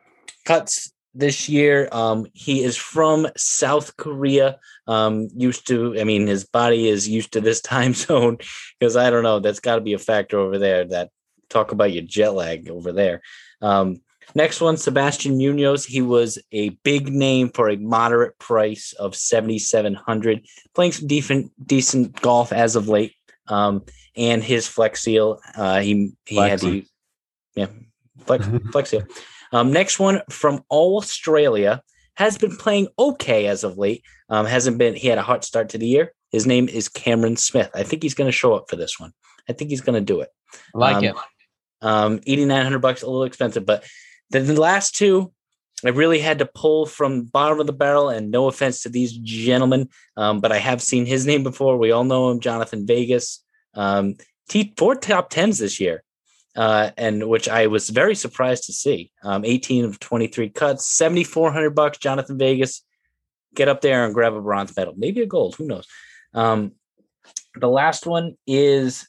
cuts this year. Um, he is from South Korea. Um, used to, I mean, his body is used to this time zone because I don't know. That's got to be a factor over there. That talk about your jet lag over there. Um, next one, Sebastian Munoz. He was a big name for a moderate price of seventy-seven hundred. Playing some decent, decent golf as of late. Um, and his Flex Seal. Uh, he he had to, yeah, Flex Flex Seal. Um, next one from Australia, has been playing okay as of late. Um, hasn't been, he had a hot start to the year. His name is Cameron Smith. I think he's going to show up for this one. I think he's going to do it. Like um, it. Um, eighty-nine hundred bucks, a little expensive, but the, the last two, I really had to pull from bottom of the barrel, and no offense to these gentlemen. Um, but I have seen his name before. We all know him, Jonathan Vegas. Um, T four top tens this year. Uh, and which I was very surprised to see. Um, eighteen of twenty-three cuts, seventy-four hundred bucks. Jonathan Vegas, get up there and grab a bronze medal, maybe a gold. Who knows? Um, the last one is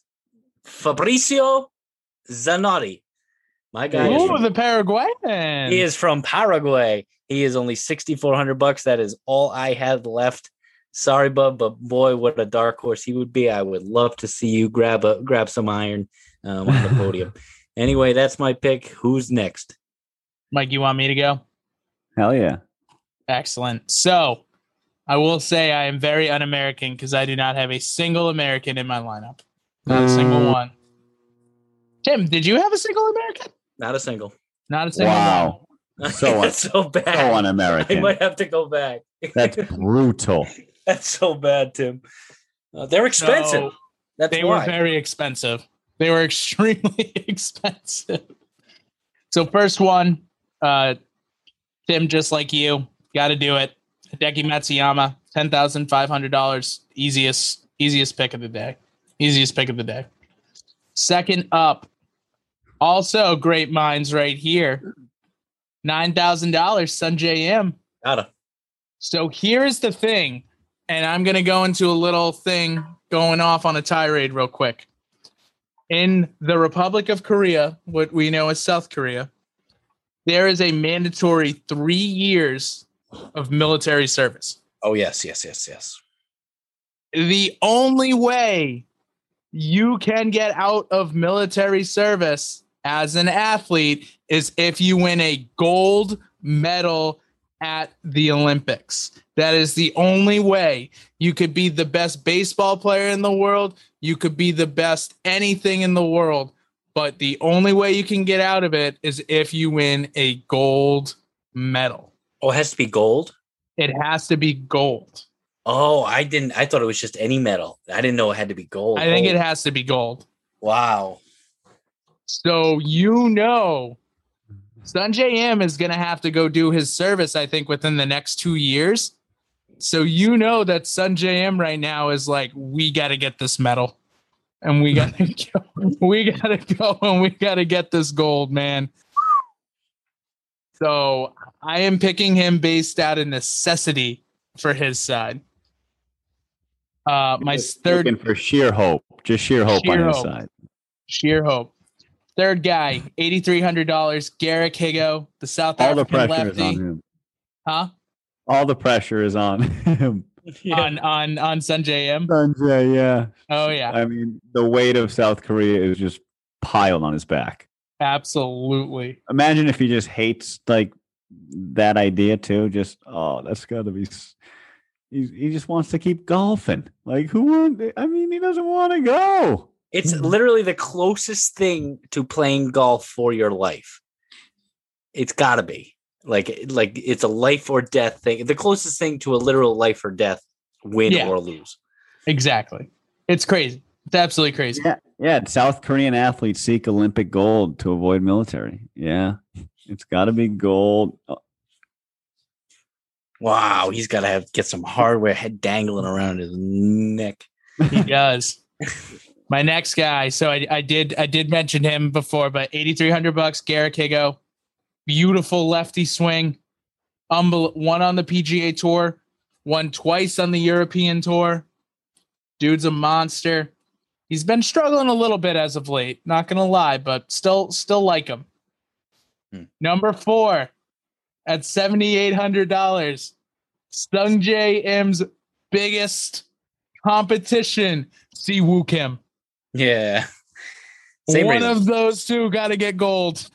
Fabrizio Zanotti. My guy. Oh, from, the Paraguayan. He is from Paraguay. He is only sixty-four hundred bucks. That is all I had left. Sorry, bub, but boy, what a dark horse he would be. I would love to see you grab a grab some iron. Um, on the podium. Anyway, that's my pick. Who's next? Mike, you want me to go? Hell yeah. Excellent. So I will say I am very un-American because I do not have a single American in my lineup. Not a single one. Tim, did you have a single American? Not a single. Not a single Wow. one. So, That's so bad. so un-American. I might have to go back. That's brutal. That's so bad, Tim. Uh, they're expensive. No, That's they why. were very expensive. They were extremely expensive. So first one, uh, Tim, just like you, got to do it. Hideki Matsuyama, ten thousand five hundred dollars. Easiest, easiest pick of the day. Easiest pick of the day. Second up, also great minds right here. nine thousand dollars, Sun Jae-im. Gotta. So here's the thing, and I'm going to go into a little thing going off on a tirade real quick. In the Republic of Korea, what we know as South Korea, there is a mandatory three years of military service. Oh, yes, yes, yes, yes. The only way you can get out of military service as an athlete is if you win a gold medal at the Olympics. That is the only way. You could be the best baseball player in the world. You could be the best anything in the world. But the only way you can get out of it is if you win a gold medal. Oh, it has to be gold? It has to be gold. Oh, I didn't. I thought it was just any medal. I didn't know it had to be gold. I think gold. it has to be gold. Wow. So you know, Sun Jae-im is going to have to go do his service, I think, within the next two years. So you know that Sun Jae-im right now is like, we got to get this medal. And we got to go. We got to go and we got to get this gold, man. So I am picking him based out of necessity for his side. Uh, my Just third looking for sheer hope, just sheer hope Sheer on his hope. side. sheer hope. Third guy, eighty-three hundred dollars. Garrick Higo, the South All the African pressure is on lefty. him. Huh? All the pressure is on him. Yeah. On on on Sun Jae-im. Sanjay, yeah. Oh yeah, I mean, the weight of South Korea is just piled on his back. absolutely. Imagine if he just hates like that idea too. Just oh, that's gotta be. He, he just wants to keep golfing. Like, who want, I mean, he doesn't want to go. It's literally the closest thing to playing golf for your life. It's got to be. Like, like it's a life or death thing. The closest thing to a literal life or death win Yeah. or lose. Exactly. It's crazy. It's absolutely crazy. Yeah, yeah. South Korean athletes seek Olympic gold to avoid military. Yeah, it's got to be gold. Wow, he's got to have get some hardware head dangling around his neck. He does. My next guy. So I, I did I did mention him before, but eighty-three hundred bucks, Garrett Higo. Beautiful lefty swing. Unbel- one on the P G A Tour, won twice on the European Tour. Dude's a monster. He's been struggling a little bit as of late, not gonna lie, but still still like him. Hmm. Number four at seventy-eight hundred dollars. Sung Jae Im's biggest competition, Si Woo Kim. Yeah. Same One reason. of those two got to get gold.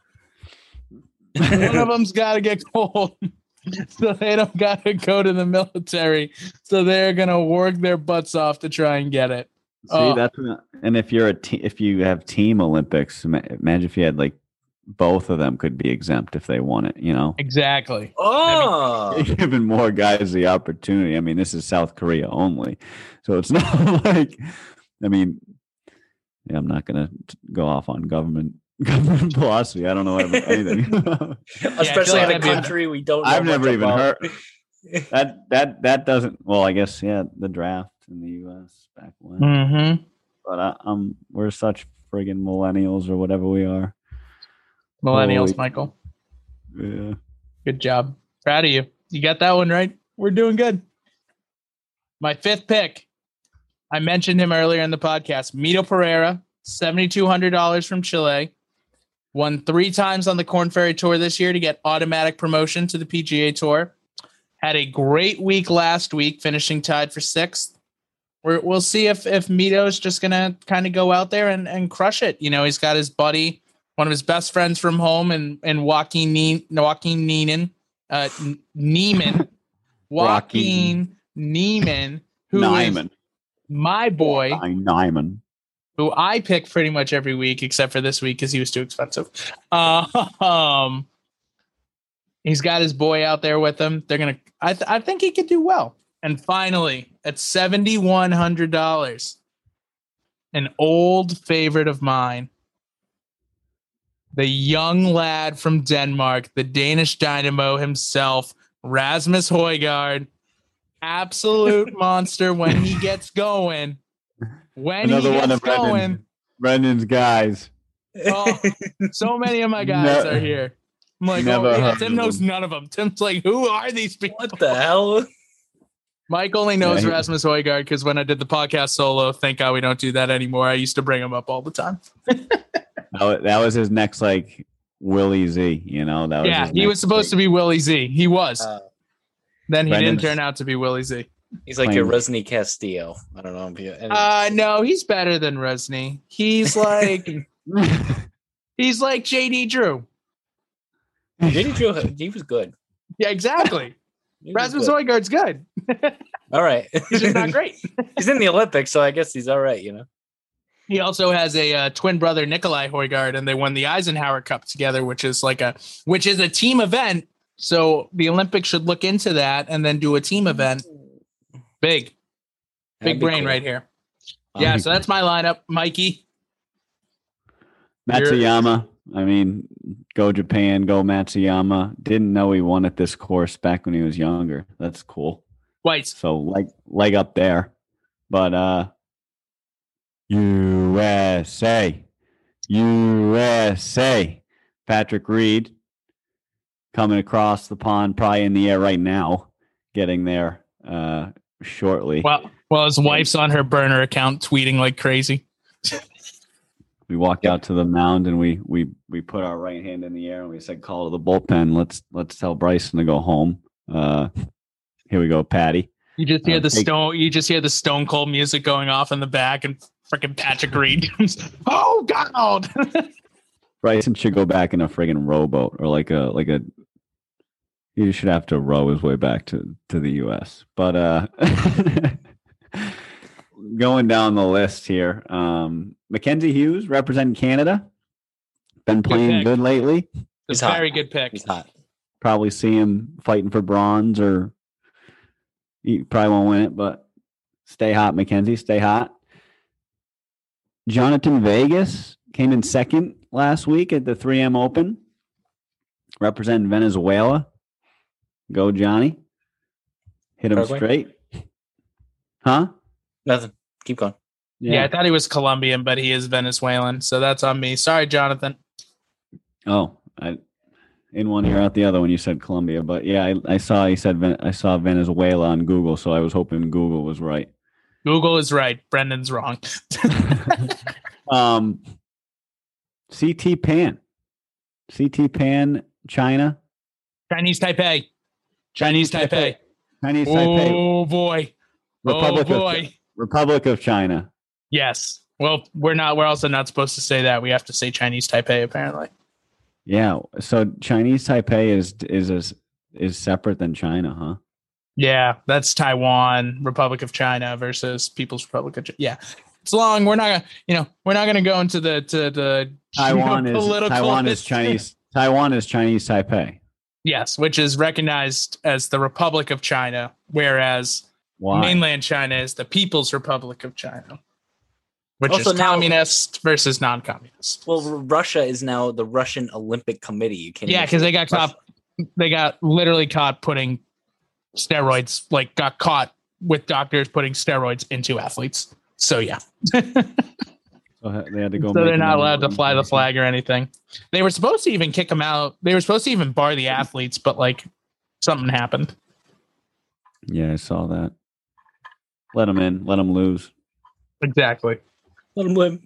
One of them's got to get gold. So they don't got to go to the military. So they're going to work their butts off to try and get it. See, Oh. that's and if you're a te- if you have team Olympics, ima- imagine if you had like both of them could be exempt if they won it. You know, Exactly. Oh, giving more guys the opportunity. I mean, this is South Korea only, so it's not like. I mean, yeah, I'm not gonna go off on government government philosophy. I don't know anything. especially Yeah, in a that'd be- country we don't. Know I've never much even about. heard that. That that doesn't. Well, I guess yeah, the draft in the U S back when. Mm-hmm. But I, um, we're such friggin' millennials or whatever we are. Millennials, Holy- Michael. Yeah. Good job. Proud of you. You got that one right. We're doing good. My fifth pick. I mentioned him earlier in the podcast. Mito Pereira, seventy-two hundred dollars from Chile. Won three times on the Corn Ferry Tour this year to get automatic promotion to the P G A Tour. Had a great week last week, finishing tied for sixth. We're, we'll see if if Mito's just going to kind of go out there and, and crush it. You know, he's got his buddy, one of his best friends from home, and, and Joaquin, ne- Joaquin Neiman, uh, N- Neiman, Joaquin Neiman, who is Nyman. my boy, Nyman. who I pick pretty much every week except for this week because he was too expensive. Uh, um, he's got his boy out there with him. They're gonna. I th- I think he could do well. And finally, at seventy-one hundred dollars, an old favorite of mine, the young lad from Denmark, the Danish dynamo himself, Rasmus Højgaard, absolute monster when he gets going. When Another he one gets of Brendan's, going, Brendan's guys. oh, so many of my guys Ne- are here. I'm like, never oh, yeah, heard Tim of knows them. none of them. Tim's like, who are these people? What the hell? Mike only knows Yeah, he- Rasmus Højgaard because when I did the podcast solo, thank God we don't do that anymore. I used to bring him up all the time. That was, that was his next, like, Willie Z, you know? That was Yeah, his he next was supposed to big- be Willie Z. He was. Uh, then he Brendan's- didn't turn out to be Willie Z. he's like your Playing- Resney Castillo. I don't know if you. and- Uh, no, he's better than Resney. He's like he's like J D Drew. J D Drew, he was good. Yeah, exactly. He was Rasmus good. Højgaard's good. All right. He's just not great. He's in the Olympics, so I guess he's all right. You know. He also has a uh, twin brother, Nikolai Højgaard, and they won the Eisenhower Cup together, which is like a which is a team event. So the Olympics should look into that and then do a team event. Big, big That'd be brain cool. right here. Um, Yeah, so that's my lineup, Mikey. Matsuyama. I mean, go Japan, go Matsuyama. Didn't know he won at this course back when he was younger. That's cool. Whites. So leg leg up there. But uh U S A. U S A. Patrick Reed coming across the pond, probably in the air right now, getting there uh shortly. Well, well, his wife's on her burner account tweeting like crazy. We walked out to the mound and we we we put our right hand in the air and we said, "Call to the bullpen. Let's let's tell Bryson to go home." Uh, here we go, Patty. You just hear Uh, the take- stone. You just hear the Stone Cold music going off in the back, and freaking Patrick Reed comes. Oh God! Bryson should go back in a friggin' rowboat or like a like a He should have to row his way back to, to the U S. But uh, going down the list here, um, Mackenzie Hughes representing Canada. Been playing pick. good lately. It's He's a very hot. good pick. He's hot. Probably see him fighting for bronze, or he probably won't win it, but stay hot, Mackenzie. Stay hot. Jonathan Vegas came in second last week at the three M Open, representing Venezuela. Go, Johnny. Hit him Paraguay? straight. Huh? Nothing. Keep going. Yeah. I thought he was Colombian, but he is Venezuelan. So that's on me. Sorry, Jonathan. Oh, I in one ear out the other when you said Colombia, but yeah, I, I saw he said Ven- I saw Venezuela on Google, so I was hoping Google was right. Google is right. Brendan's wrong. um, C T Pan, C T Pan, China, Chinese Taipei. Chinese Taipei. Chinese Taipei, Oh boy. Republic oh of boy. Republic of China. Yes. Well, we're not. We're also not supposed to say that. We have to say Chinese Taipei. Apparently. Yeah, so Chinese Taipei is is is, is separate than China, huh? Yeah, that's Taiwan, Republic of China versus People's Republic of China. Yeah, it's long. We're not gonna, you know, we're not gonna go into the to the Taiwan is geopolitical Taiwan is history. Chinese. Taiwan is Chinese Taipei. Yes, which is recognized as the Republic of China, whereas Why? mainland China is the People's Republic of China, which Also is now- communist versus non-communist. Well, Russia is now the Russian Olympic Committee. You can't. Yeah, even because say they got Russia. caught. They got literally caught putting steroids. Like got caught with doctors putting steroids into athletes. So yeah. So they had to go. So make they're not another allowed to fly the organization. flag or anything. They were supposed to even kick them out. They were supposed to even bar the athletes, but like something happened. Yeah, I saw that. Let them in. Let them lose. Exactly. Let 'em win.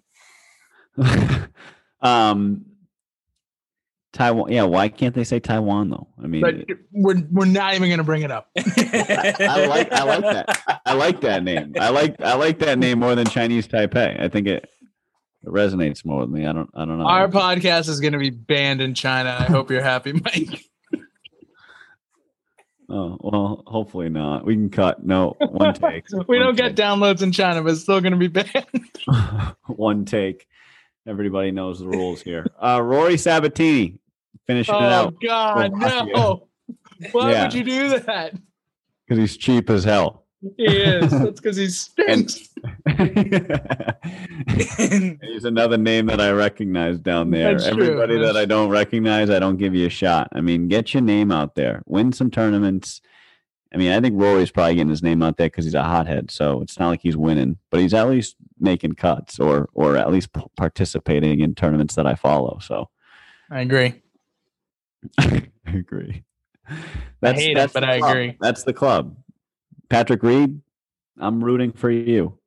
um, Taiwan. Yeah, why can't they say Taiwan though? I mean, But we're we're not even going to bring it up. I, I like I like that. I like that name. I like I like that name more than Chinese Taipei. I think it, it resonates more with me. I don't I don't know. Our podcast is going to be banned in China. I hope you're happy, Mike. Oh well, hopefully not. We can cut. No, one take. We One don't get take. downloads in China, but it's still going to be banned. One take. Everybody knows the rules here. Uh, Rory Sabatini finishing it Oh out God, Slovakia. no! Why Yeah. would you do that? because he's cheap as hell. He is. That's because he stinks. He's another name that I recognize down there. That's true. Everybody That's- that I don't recognize, I don't give you a shot. I mean, get your name out there, win some tournaments. I mean, I think Rory's probably getting his name out there because he's a hothead. So it's not like he's winning, but he's at least making cuts or or at least p- participating in tournaments that I follow. So I agree. I agree. That's, hate it, that's but the I club. agree. That's the club. Patrick Reed, I'm rooting for you.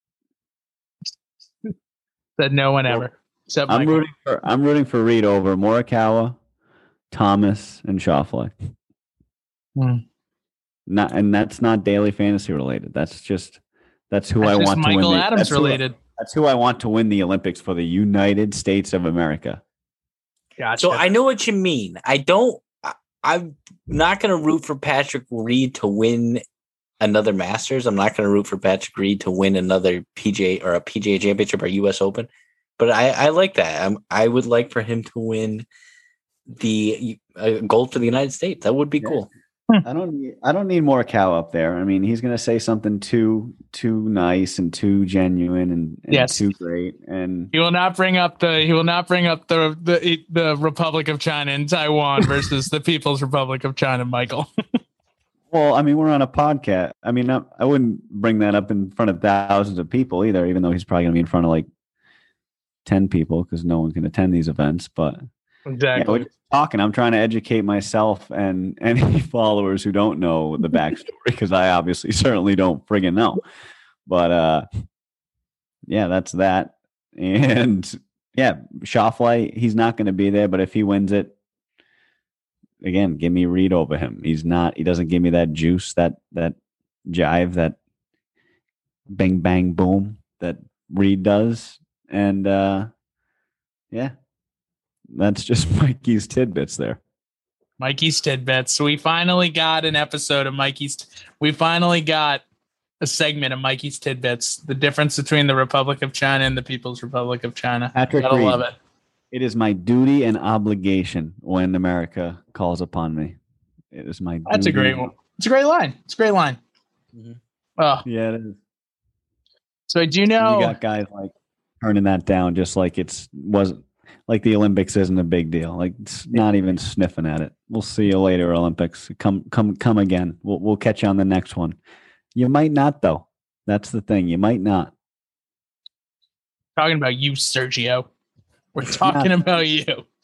Said no one ever. Except I'm Michael. rooting for I'm rooting for Reed over Morikawa, Thomas, and Schauffele. Hmm. Not and that's not daily fantasy related. That's just that's who That's I just want to Michael win. the- Adams that's who- related. that's who I want to win the Olympics for the United States of America. Gotcha. So I know what you mean. I don't. I, I'm not going to root for Patrick Reed to win another Masters. I'm not going to root for Patrick Reed to win another P G A or a P G A Championship or U S Open. But I, I like that. I'm, I would like for him to win the uh, gold for the United States. That would be Yeah. cool. I don't need I don't need Morikawa up there. I mean, he's going to say something too too nice and too genuine and, and Yes. too great. And He will not bring up the. He will not bring up the the the Republic of China and Taiwan versus the People's Republic of China, Michael. well, I mean, we're on a podcast. I mean, I, I wouldn't bring that up in front of thousands of people either, even though he's probably going to be in front of like ten people because no one can attend these events. But yeah, Exactly. we're just talking. I'm trying to educate myself and any followers who don't know the backstory because I obviously certainly don't friggin' know. But uh, yeah, that's that. And yeah, Schauffele, he's not going to be there, but if he wins it, again, give me Reed over him. He's not. He doesn't give me that juice, that that jive, that bang bang boom that Reed does. And uh, yeah. That's just Mikey's tidbits there. Mikey's Tidbits. We finally got an episode of Mikey's. We finally got a segment of Mikey's Tidbits. The difference between the Republic of China and the People's Republic of China. Patrick Gotta Reed. love it. It is my duty and obligation when America calls upon me. It is my. That's duty. a great one. It's a great line. It's a great line. Mhm. Oh, Yeah, it is. so I do know. You got guys like turning that down, just like it's wasn't like the Olympics isn't a big deal. Like it's not even sniffing at it. We'll see you later, Olympics. Come, come, come again. We'll we'll catch you on the next one. You might not though. That's the thing. You might not. Talking about you, Sergio. We're talking about you.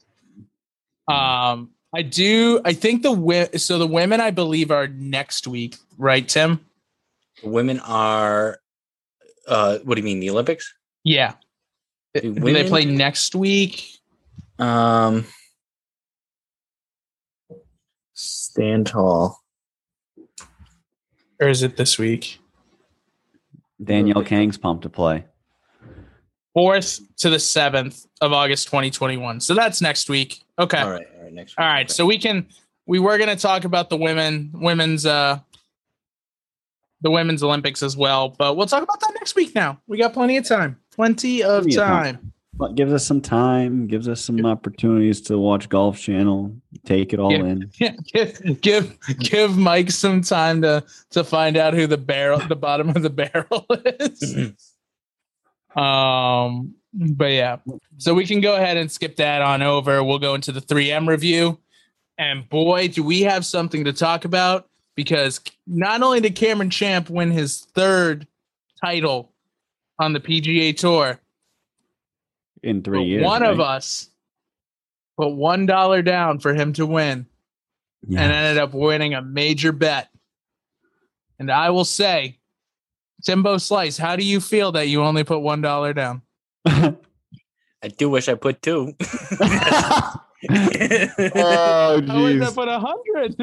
Um, I do. I think the wi- so the women, I believe, are next week, right, Tim? The women are. Uh, what do you mean, the Olympics? Yeah. The Do they women? play next week? Um, stand tall. Or is it this week? Danielle Kang's pumped to play. Fourth to the seventh of August, twenty twenty-one. So that's next week. Okay. All right, all right, next. All week. right. Okay. So we can. We were going to talk about the women, women's, uh, the women's Olympics as well, but we'll talk about that next week. Now we got plenty of time. Plenty of Plenty of time. time. But gives us some time, gives us some opportunities to watch Golf Channel, take it all Yeah. in. Yeah, give, give give Mike some time to to find out who the barrel, the bottom of the barrel is. um, but yeah, so we can go ahead and skip that on over. We'll go into the three M review, and boy, do we have something to talk about, because not only did Cameron Champ win his third title on the P G A Tour, In three but years. one of right? us put one dollar down for him to win. Yes. And ended up winning a major bet. And I will say, Timbo Slice, how do you feel that you only put one dollar down? I do wish I put two. oh, I would have jeez. put a hundred.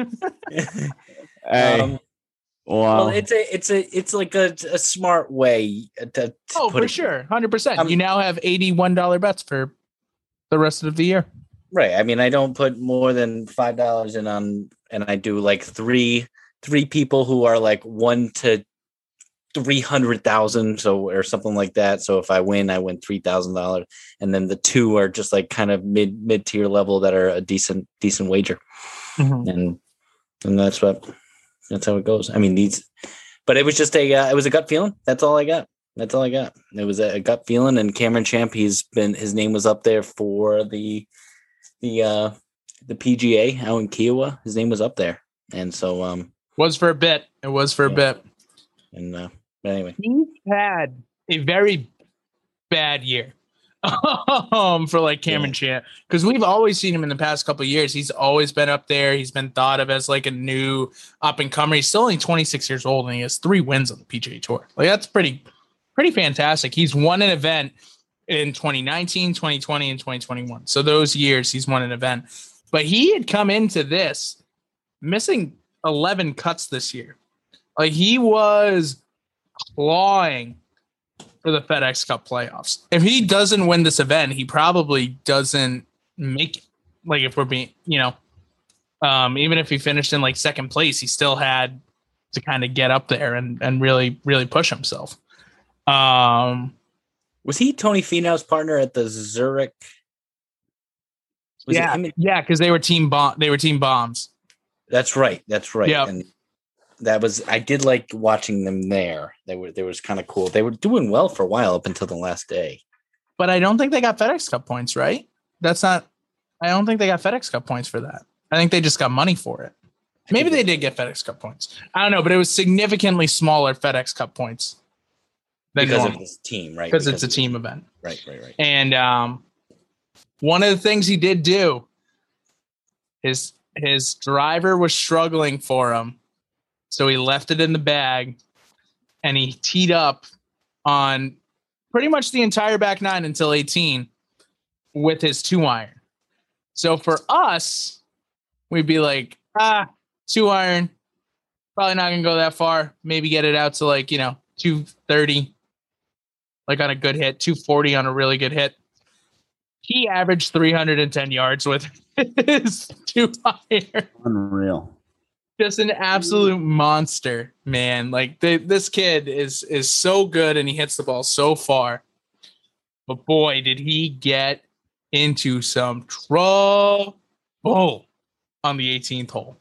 Hey, Um, wow. well, it's a, it's a, it's like a, a smart way to. to Oh, put for it. sure, hundred percent. Um, You now have eighty-one dollar bets for the rest of the year. Right. I mean, I don't put more than five dollars in on, and I do like three three people who are like one to three hundred thousand, so or something like that. So if I win, I win three thousand dollars, and then the two are just like kind of mid mid tier level that are a decent decent wager, Mhm. and and that's what that's how it goes. I mean, these, but it was just a uh, it was a gut feeling. That's all I got. That's all I got. It was a, a gut feeling, and Cameron Champ, he's been his name was up there for the. The uh the P G A out in Kiowa, his name was up there, and so um Was for a bit. It was for a Yeah. bit. and uh, but anyway, He's had a very bad year um, for like Cameron Yeah. Champ, because we've always seen him in the past couple of years. He's always been up there. He's been thought of as like a new up and comer. He's still only twenty-six years old, and he has three wins on the P G A Tour. Like that's pretty, pretty fantastic. He's won an event in twenty nineteen, twenty twenty, and twenty twenty-one. So those years he's won an event. But he had come into this missing eleven cuts this year. Like he was clawing for the FedEx Cup playoffs. If he doesn't win this event, he probably doesn't make it. Like if we're being, you know, um, even if he finished in like second place, he still had to kind of get up there and, and really, really push himself. Um, was he Tony Finau's partner at the Zurich? Was yeah, it him and- yeah, because they were team bomb. They were team bombs. that's right. That's right. Yep. And that was I did like watching them there. They were they was kind of cool. They were doing well for a while up until the last day. But I don't think they got FedEx Cup points, right? That's not. I don't think they got FedEx Cup points for that. I think they just got money for it. Maybe they did get FedEx Cup points. I don't know, but it was significantly smaller FedEx Cup points than Because normal, of this team, right? because it's a of- team event. Right, right, right. And um, one of the things he did do, his his driver was struggling for him, so he left it in the bag, and he teed up on pretty much the entire back nine until eighteen with his two iron. So for us, we'd be like, ah, two iron, probably not gonna go that far. Maybe get it out to like, you know, two thirty, like on a good hit, two forty on a really good hit. He averaged three hundred ten yards with his two iron. Unreal. Just an absolute monster, man. Like they, this kid is is so good, and he hits the ball so far. But boy, did he get into some trouble on the eighteenth hole.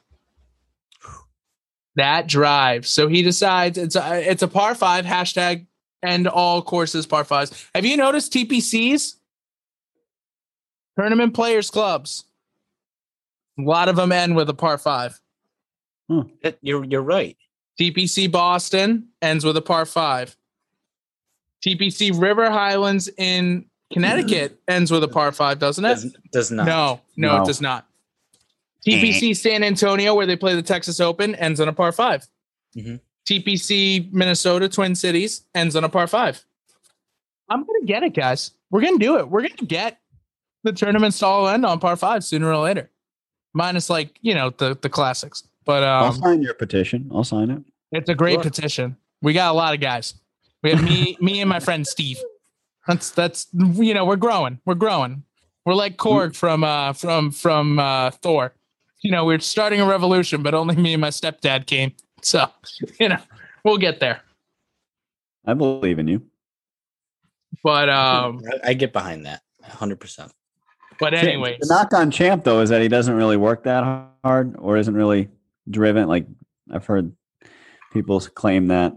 That drive. So he decides it's a, it's a par five, hashtag end all courses par fives. Have you noticed T P Cs? Tournament Players Clubs. A lot of them end with a par five. Hmm. You're you're right. T P C Boston ends with a par five. T P C River Highlands in Connecticut ends with a par five, doesn't it? Does, does not. No, no, No. it does not. T P C San Antonio, where they play the Texas Open, ends on a par five. Mhm. T P C Minnesota Twin Cities ends on a par five. I'm gonna get it, guys. We're gonna do it. We're gonna get the tournaments to all end on par five sooner or later. Minus, like, you know, the the classics. But I'll um, sign your petition. I'll sign it. it's a great Sure. petition. We got a lot of guys. We have me, me and my friend Steve. That's that's you know, we're growing. We're growing. We're like Korg from uh from from uh Thor. You know, we're starting a revolution, but only me and my stepdad came. So, you know, we'll get there. I believe in you. But um, I, I get behind that one hundred percent. but anyways, The knock on Champ, though, is that he doesn't really work that hard or isn't really driven. Like, I've heard people claim that.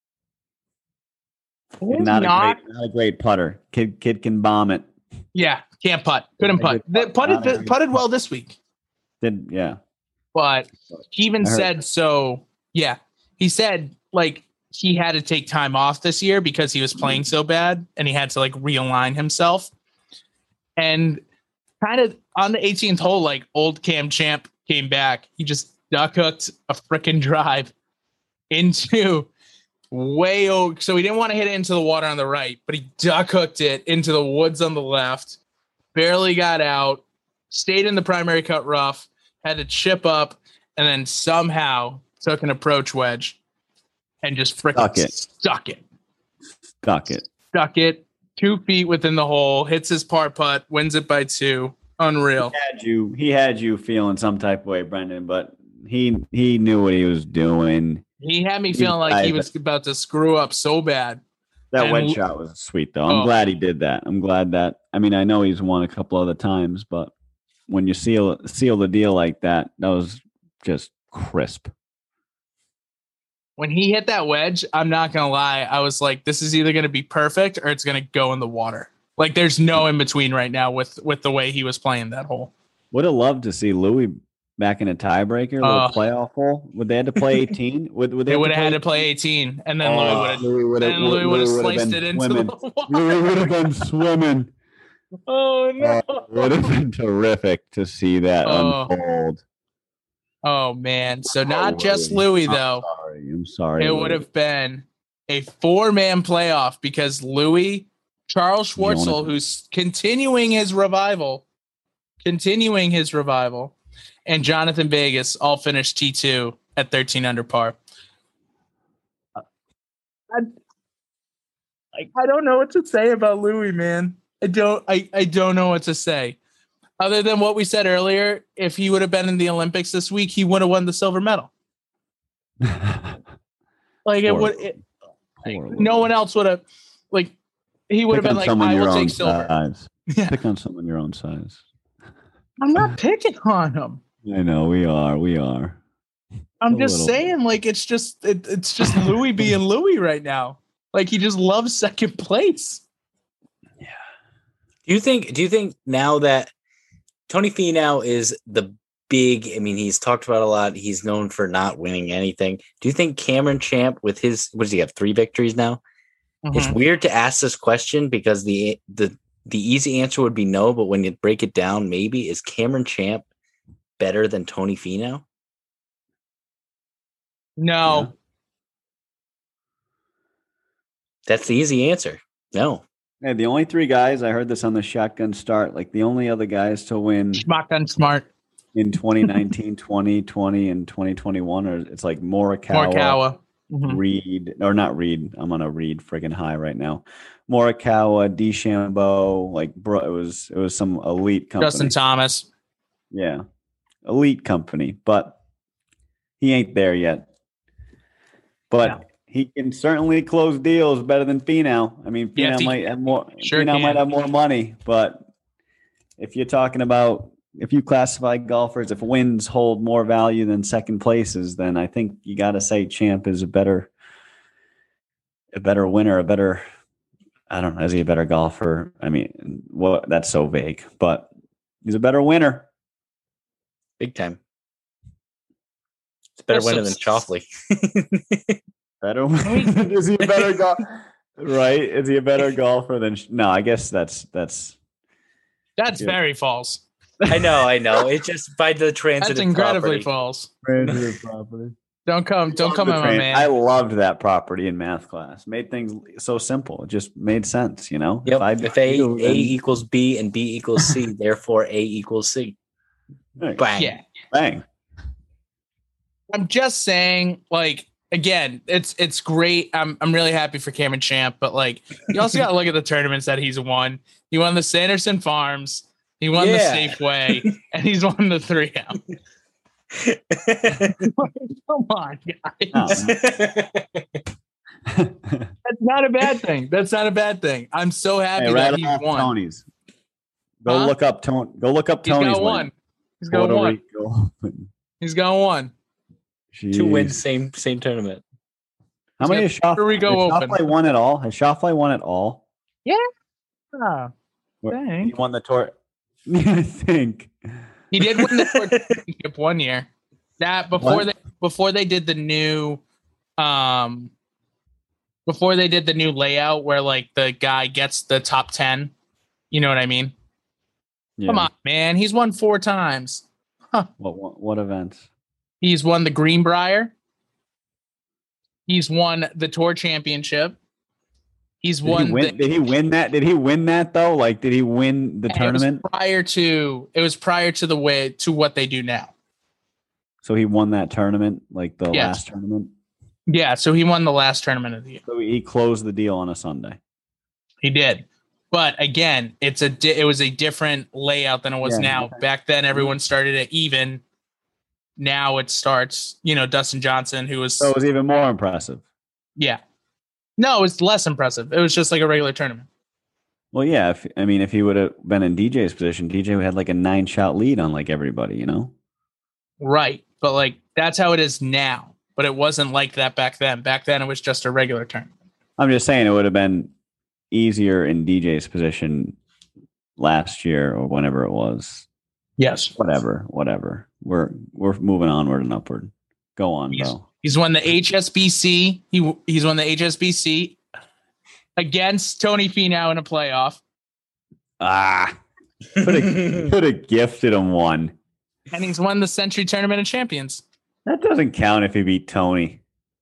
he's Not, not, a great, not a great putter. Kid, kid can bomb it. yeah, can't putt. Couldn't putt. Not a The, putted good putted well putt. this week. Did yeah. But he even I heard said so. Yeah, he said like he had to take time off this year because he was playing so bad, and he had to like realign himself. And kind of on the eighteenth hole, like old Cam Champ came back. He just duck hooked a freaking drive into way over. So he didn't want to hit it into the water on the right, but he duck hooked it into the woods on the left. Barely got out. Stayed in the primary cut rough. Had to chip up, and then somehow took an approach wedge and just freaking Stuck it. stuck it. Stuck it. Stuck it two feet within the hole, hits his par putt, wins it by two. Unreal. He had you. He had you feeling some type of way, Brendan, but he he knew what he was doing. He had me feeling like he was about to screw up so bad. That And- wedge shot was sweet, though. I'm Oh. glad he did that. I'm glad that. I mean, I know he's won a couple other times, but when you seal seal the deal like that, that was just crisp. When he hit that wedge, I'm not going to lie. I was like, this is either going to be perfect or it's going to go in the water. Like there's no in between right now with, with the way he was playing that hole. Would have loved to see Louis back in a tiebreaker, little Uh, playoff hole. Would they have to play eighteen? Would, would they, They would have had to play eighteen, and then Louis would have Louis would then Louis would have sliced it into swimming. the water. Louis would have been swimming. Oh no! Uh, would have been terrific to see that Oh. unfold. Oh man! So not Oh, just Louis. Louis though. I'm sorry. I'm sorry. It Louis. would have been a four-man playoff because Louis, Charles Schwartzel, Jonathan. who's continuing his revival, continuing his revival, and Jonathan Vegas all finished T two at thirteen under par. I, I I don't know what to say about Louis, man. I don't I, I don't know what to say. Other than what we said earlier, if he would have been in the Olympics this week, he would have won the silver medal. Like it Poor would it, Poor no Louis. one else would have like he would have Pick been on like, someone I your will own take silver. size. Yeah. Pick on someone your own size. I'm not picking on him. I know we are. We are. I'm A just little. saying, like it's just it, it's just Louis being Louis right now. Like he just loves second place. Do you think? Do you think now that Tony Finau is the big? I mean, he's talked about a lot. He's known for not winning anything. Do you think Cameron Champ, with his what does he have? Three victories now. It's Mhm. weird to ask this question because the the the easy answer would be no, but when you break it down, maybe is Cameron Champ better than Tony Finau? No, That's the easy answer. No. Hey, the only three guys I heard this on the shotgun start, like the only other guys to win Schmuck smart. in twenty nineteen, twenty twenty, and twenty twenty-one, or it's like Morikawa, Morikawa. Mhm. Reed, or not Reed. I'm on a Reed friggin' high right now. Morikawa, DeChambeau, like bro, it was it was some elite company. Justin Thomas. Yeah, elite company, but he ain't there yet. But No. he can certainly close deals better than Finau. I mean, Yeah, Finau he- might have more. Sure Finau can. might have more money, but if you're talking about if you classify golfers, if wins hold more value than second places, then I think you got to say Champ is a better, a better winner, a better. I don't know. Is he a better golfer? I mean, well, that's so vague, but he's a better winner. Big time. It's a better That's winner so- than Shoffley. Better winner? Is he a better golfer? Right? Is he a better golfer than? No, I guess that's that's. That's Yeah. very false. I know, I know. It's just by the transitive That's incredibly property. false. Transitive property. Don't come, don't come at my man. I loved that property in math class. Made things so simple. It just made sense, you know. Yep. I If A you, A then- equals B and B equals C, therefore A equals C. Right. Bang. Yeah. Bang. I'm just saying, like, again, it's it's great. I'm I'm really happy for Cameron Champ, but like, you also got to look at the tournaments that he's won. He won the Sanderson Farms, he won Yeah. the Safeway, and he's won the three M. Come on, guys. No. That's not a bad thing. That's not a bad thing. I'm so happy Hey, that rattle he's off won. Tony's. Go Huh? look up Tony. Go look up He's Tony's got win. one. He's got Puerto one. Rico. He's got one. Two Jeez. wins, same same tournament. How He's many got has Shoffley? Puerto Rico has Open. Shoffley won it all? Has Shoffley won it all? Ah, Where- dang. He won the tour. I think. He did win the tour championship one year. That before What? they before they did the new um before they did the new layout where like the guy gets the top ten. You know what I mean? Yeah. Come on, man. He's won four times. What, what, what events? He's won the Greenbrier. He's won the tour championship. He's Did won he win? the Did he win that? Did he win that though? Like, did he win the and it was tournament? prior to it was prior to the way to what they do now. So he won that tournament, like the Yes. last tournament. Yeah, so he won the last tournament of the year. So he closed the deal on a Sunday. He did. But again, it's a di- it was a different layout than it was Yeah, now. okay. Back then everyone started at even. Now it starts, you know, Dustin Johnson, who was So it was even more impressive. yeah. No, it was less impressive. It was just like a regular tournament. Well, yeah. If, I mean, if he would have been in D J's position, D J had like a nine shot lead on like everybody, you know? Right. But like that's how it is now. But it wasn't like that back then. Back then it was just a regular tournament. I'm just saying it would have been easier in D J's position last year or whenever it was. Yes. Whatever, whatever. We're we're moving onward and upward. Go on, Yes. bro. He's won the H S B C. He he's won the H S B C against Tony Finau in a playoff. Ah, could have could have gifted him one. And he's won the Century Tournament of Champions. That doesn't count if he beat Tony.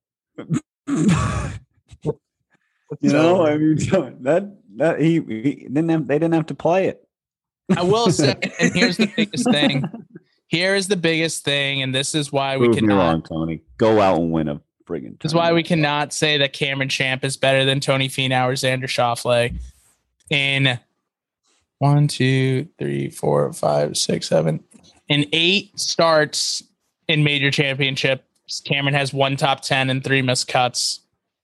You know, I mean, that that he, he didn't have, they didn't have to play it. I will say, and here's the biggest thing. Here is the biggest thing, and this is why we Prove me cannot. wrong, Tony. Go out and win a friggin' This is why we tournament. cannot say that Cameron Champ is better than Tony Finau or Xander Schauffele. In one, two, three, four, five, six, seven, in eight starts in major championships, Cameron has one top ten and three missed cuts.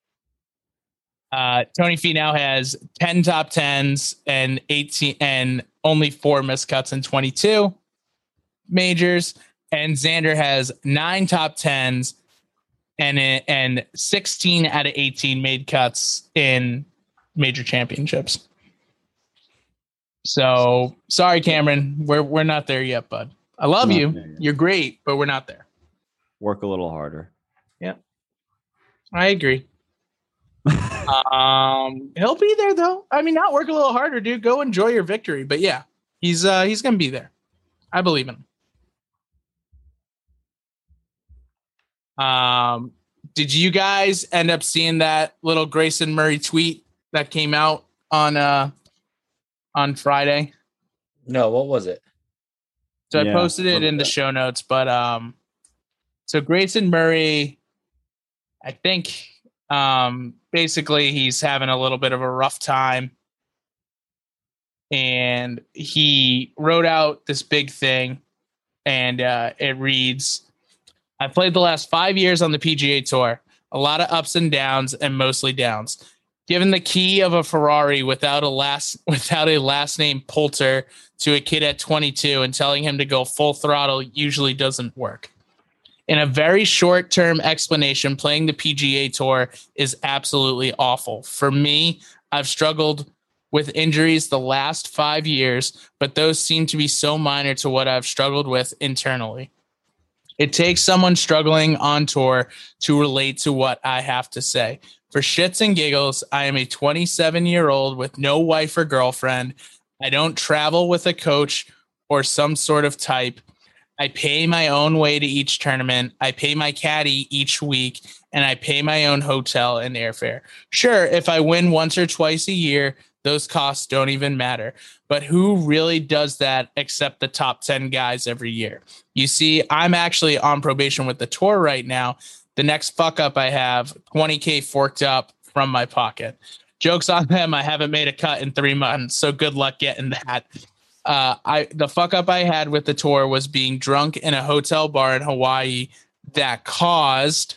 Uh, Tony Finau has ten top tens and eighteen and only four missed cuts in twenty-two majors, and Xander has nine top tens and and sixteen out of eighteen made cuts in major championships. So sorry, Cameron, we're we're not there yet, bud. I love Not you. there yet. You're great, but we're not there. Work a little harder. I agree. um, he'll be there though. I mean, not work a little harder, dude. Go enjoy your victory. But yeah, he's uh he's gonna be there. I believe in him. Um, did you guys end up seeing that little Grayson Murray tweet that came out on uh on Friday? No, what was it? So I Yeah, posted it little in the bit. show notes, but um, so Grayson Murray I think um, basically he's having a little bit of a rough time. And he wrote out this big thing, and uh, it reads, I played the last five years on the P G A Tour. A lot of ups and downs, and mostly downs. Given the key of a Ferrari without a last without a last name Poulter to a kid at twenty-two and telling him to go full throttle usually doesn't work. In a very short-term explanation, playing the P G A Tour is absolutely awful. For me, I've struggled with injuries the last five years, but those seem to be so minor to what I've struggled with internally. It takes someone struggling on tour to relate to what I have to say. For shits and giggles, I am a twenty-seven-year-old with no wife or girlfriend. I don't travel with a coach or some sort of type. I pay my own way to each tournament. I pay my caddy each week, and I pay my own hotel and airfare. Sure, if I win once or twice a year, those costs don't even matter. But who really does that except the top ten guys every year? You see, I'm actually on probation with the tour right now. The next fuck up I have, twenty K forked up from my pocket. Joke's on them. I haven't made a cut in three months, so good luck getting that. Uh, I the fuck up I had with the tour was being drunk in a hotel bar in Hawaii that caused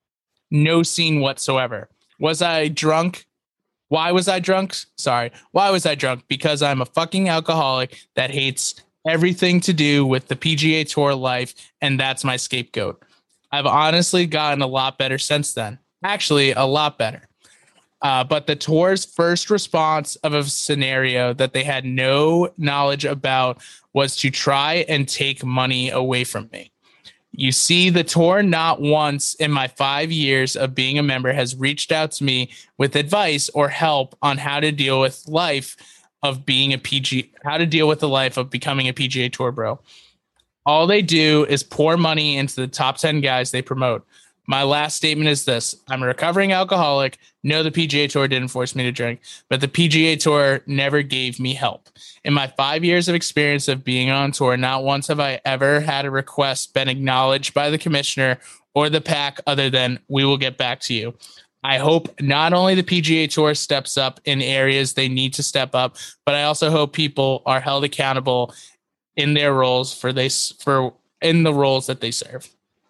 no scene whatsoever. Was I drunk? Why was I drunk? Sorry. Why was I drunk? Because I'm a fucking alcoholic that hates everything to do with the P G A Tour life, and that's my scapegoat. I've honestly gotten a lot better since then. Actually, a lot better. Uh, but the tour's first response of a scenario that they had no knowledge about was to try and take money away from me. You see, the tour not once in my five years of being a member has reached out to me with advice or help on how to deal with life of being a P G, how to deal with the life of becoming a P G A Tour bro. All they do is pour money into the top ten guys they promote. My last statement is this. I'm a recovering alcoholic. No, the P G A Tour didn't force me to drink, but the P G A Tour never gave me help. In my five years of experience of being on tour, not once have I ever had a request been acknowledged by the commissioner or the pack other than we will get back to you. I hope not only the P G A Tour steps up in areas they need to step up, but I also hope people are held accountable in their roles for they for in the roles that they serve.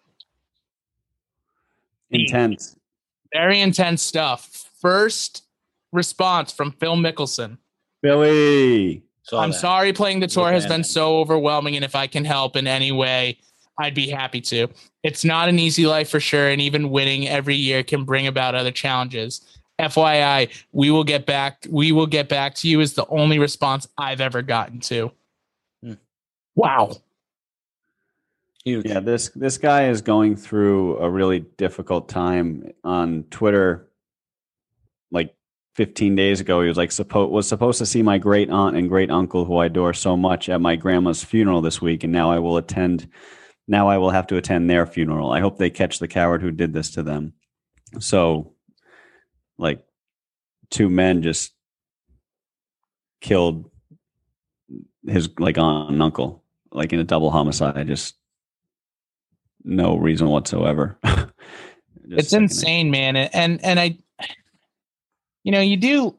Intense. Very intense stuff. First response from Phil Mickelson. Billy. Saw I'm that. sorry playing the tour Look has at been him. so overwhelming, and if I can help in any way, I'd be happy to. It's not an easy life for sure, and even winning every year can bring about other challenges. F Y I, we will get back. We will get back to you is the only response I've ever gotten to. Hmm. Wow. Huge. Yeah, this this guy is going through a really difficult time on Twitter. Like fifteen days ago, he was like, suppo- was supposed to see my great aunt and great uncle, who I adore so much, at my grandma's funeral this week, and now I will attend. Now I will have to attend their funeral. I hope they catch the coward who did this to them. So, like, two men just killed his like aunt and uncle, like in a double homicide. Just no reason whatsoever. Just It's sickening. insane, man. And, and and I, you know, you do.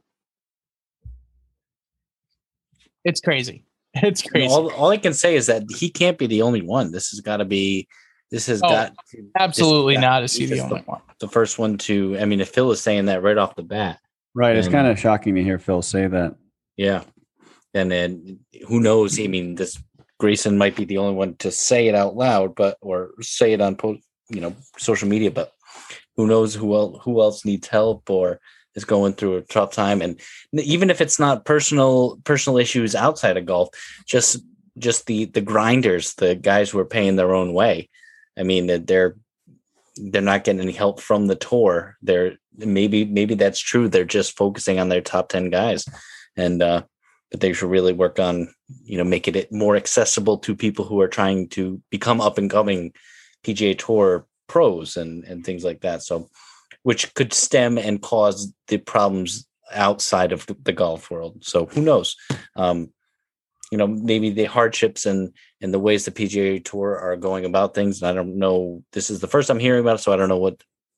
It's crazy. It's You know, crazy. all, all I can say is that he can't be the only one. This has got to be. This has Oh, got Absolutely this- not. Is he he's the just only one? the first one to. I mean, if Phil is saying that right off the bat, Right. It's And- kind of shocking to hear Phil say that. yeah, and then who knows? I mean, this Grayson might be the only one to say it out loud, but or say it on post, you know, social media. But who knows who else who else needs help or is going through a tough time? And even if it's not personal personal issues outside of golf, just just the the grinders, the guys who are paying their own way. I mean, that they're they're not getting any help from the tour. They're maybe maybe that's true. They're just focusing on their top ten guys, and uh, but they should really work on you know making it more accessible to people who are trying to become up and coming P G A Tour pros and and things like that. So, which could stem and cause the problems outside of the, the golf world. So who knows? Um, you know, maybe the hardships and and the ways the P G A Tour are going about things. And I don't know. This is the first I'm hearing about it, so I don't know what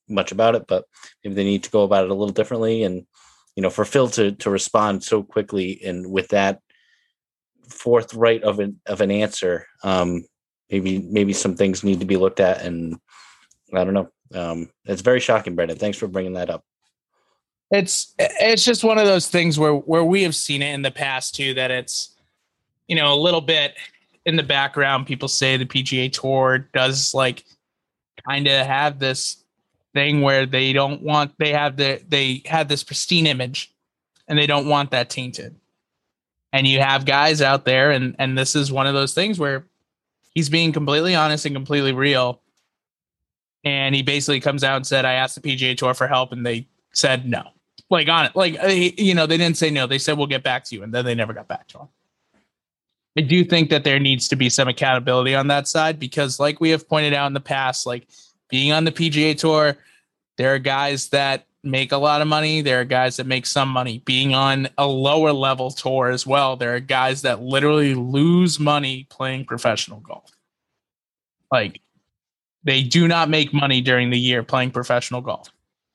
much about it, but maybe they need to go about it a little differently. And, you know, for Phil to, to respond so quickly and with that forthright of an, of an answer, um, maybe, maybe some things need to be looked at. And I don't know. Um, it's very shocking, Brendan. Thanks for bringing that up. It's, it's just one of those things where, where we have seen it in the past too, that it's, you know, a little bit in the background. People say the P G A Tour does like kind of have this thing where they don't want, they have the, they have this pristine image and they don't want that tainted. And you have guys out there, and, and this is one of those things where he's being completely honest and completely real. And he basically comes out and said, I asked the P G A Tour for help and they said no. Like on it, like, you know, they didn't say no. They said, we'll get back to you. And then they never got back to him. I do think that there needs to be some accountability on that side, because like we have pointed out in the past, like being on the P G A Tour, there are guys that make a lot of money. There are guys that make some money. Being on a lower level tour as well, there are guys that literally lose money playing professional golf. Like they do not make money during the year playing professional golf.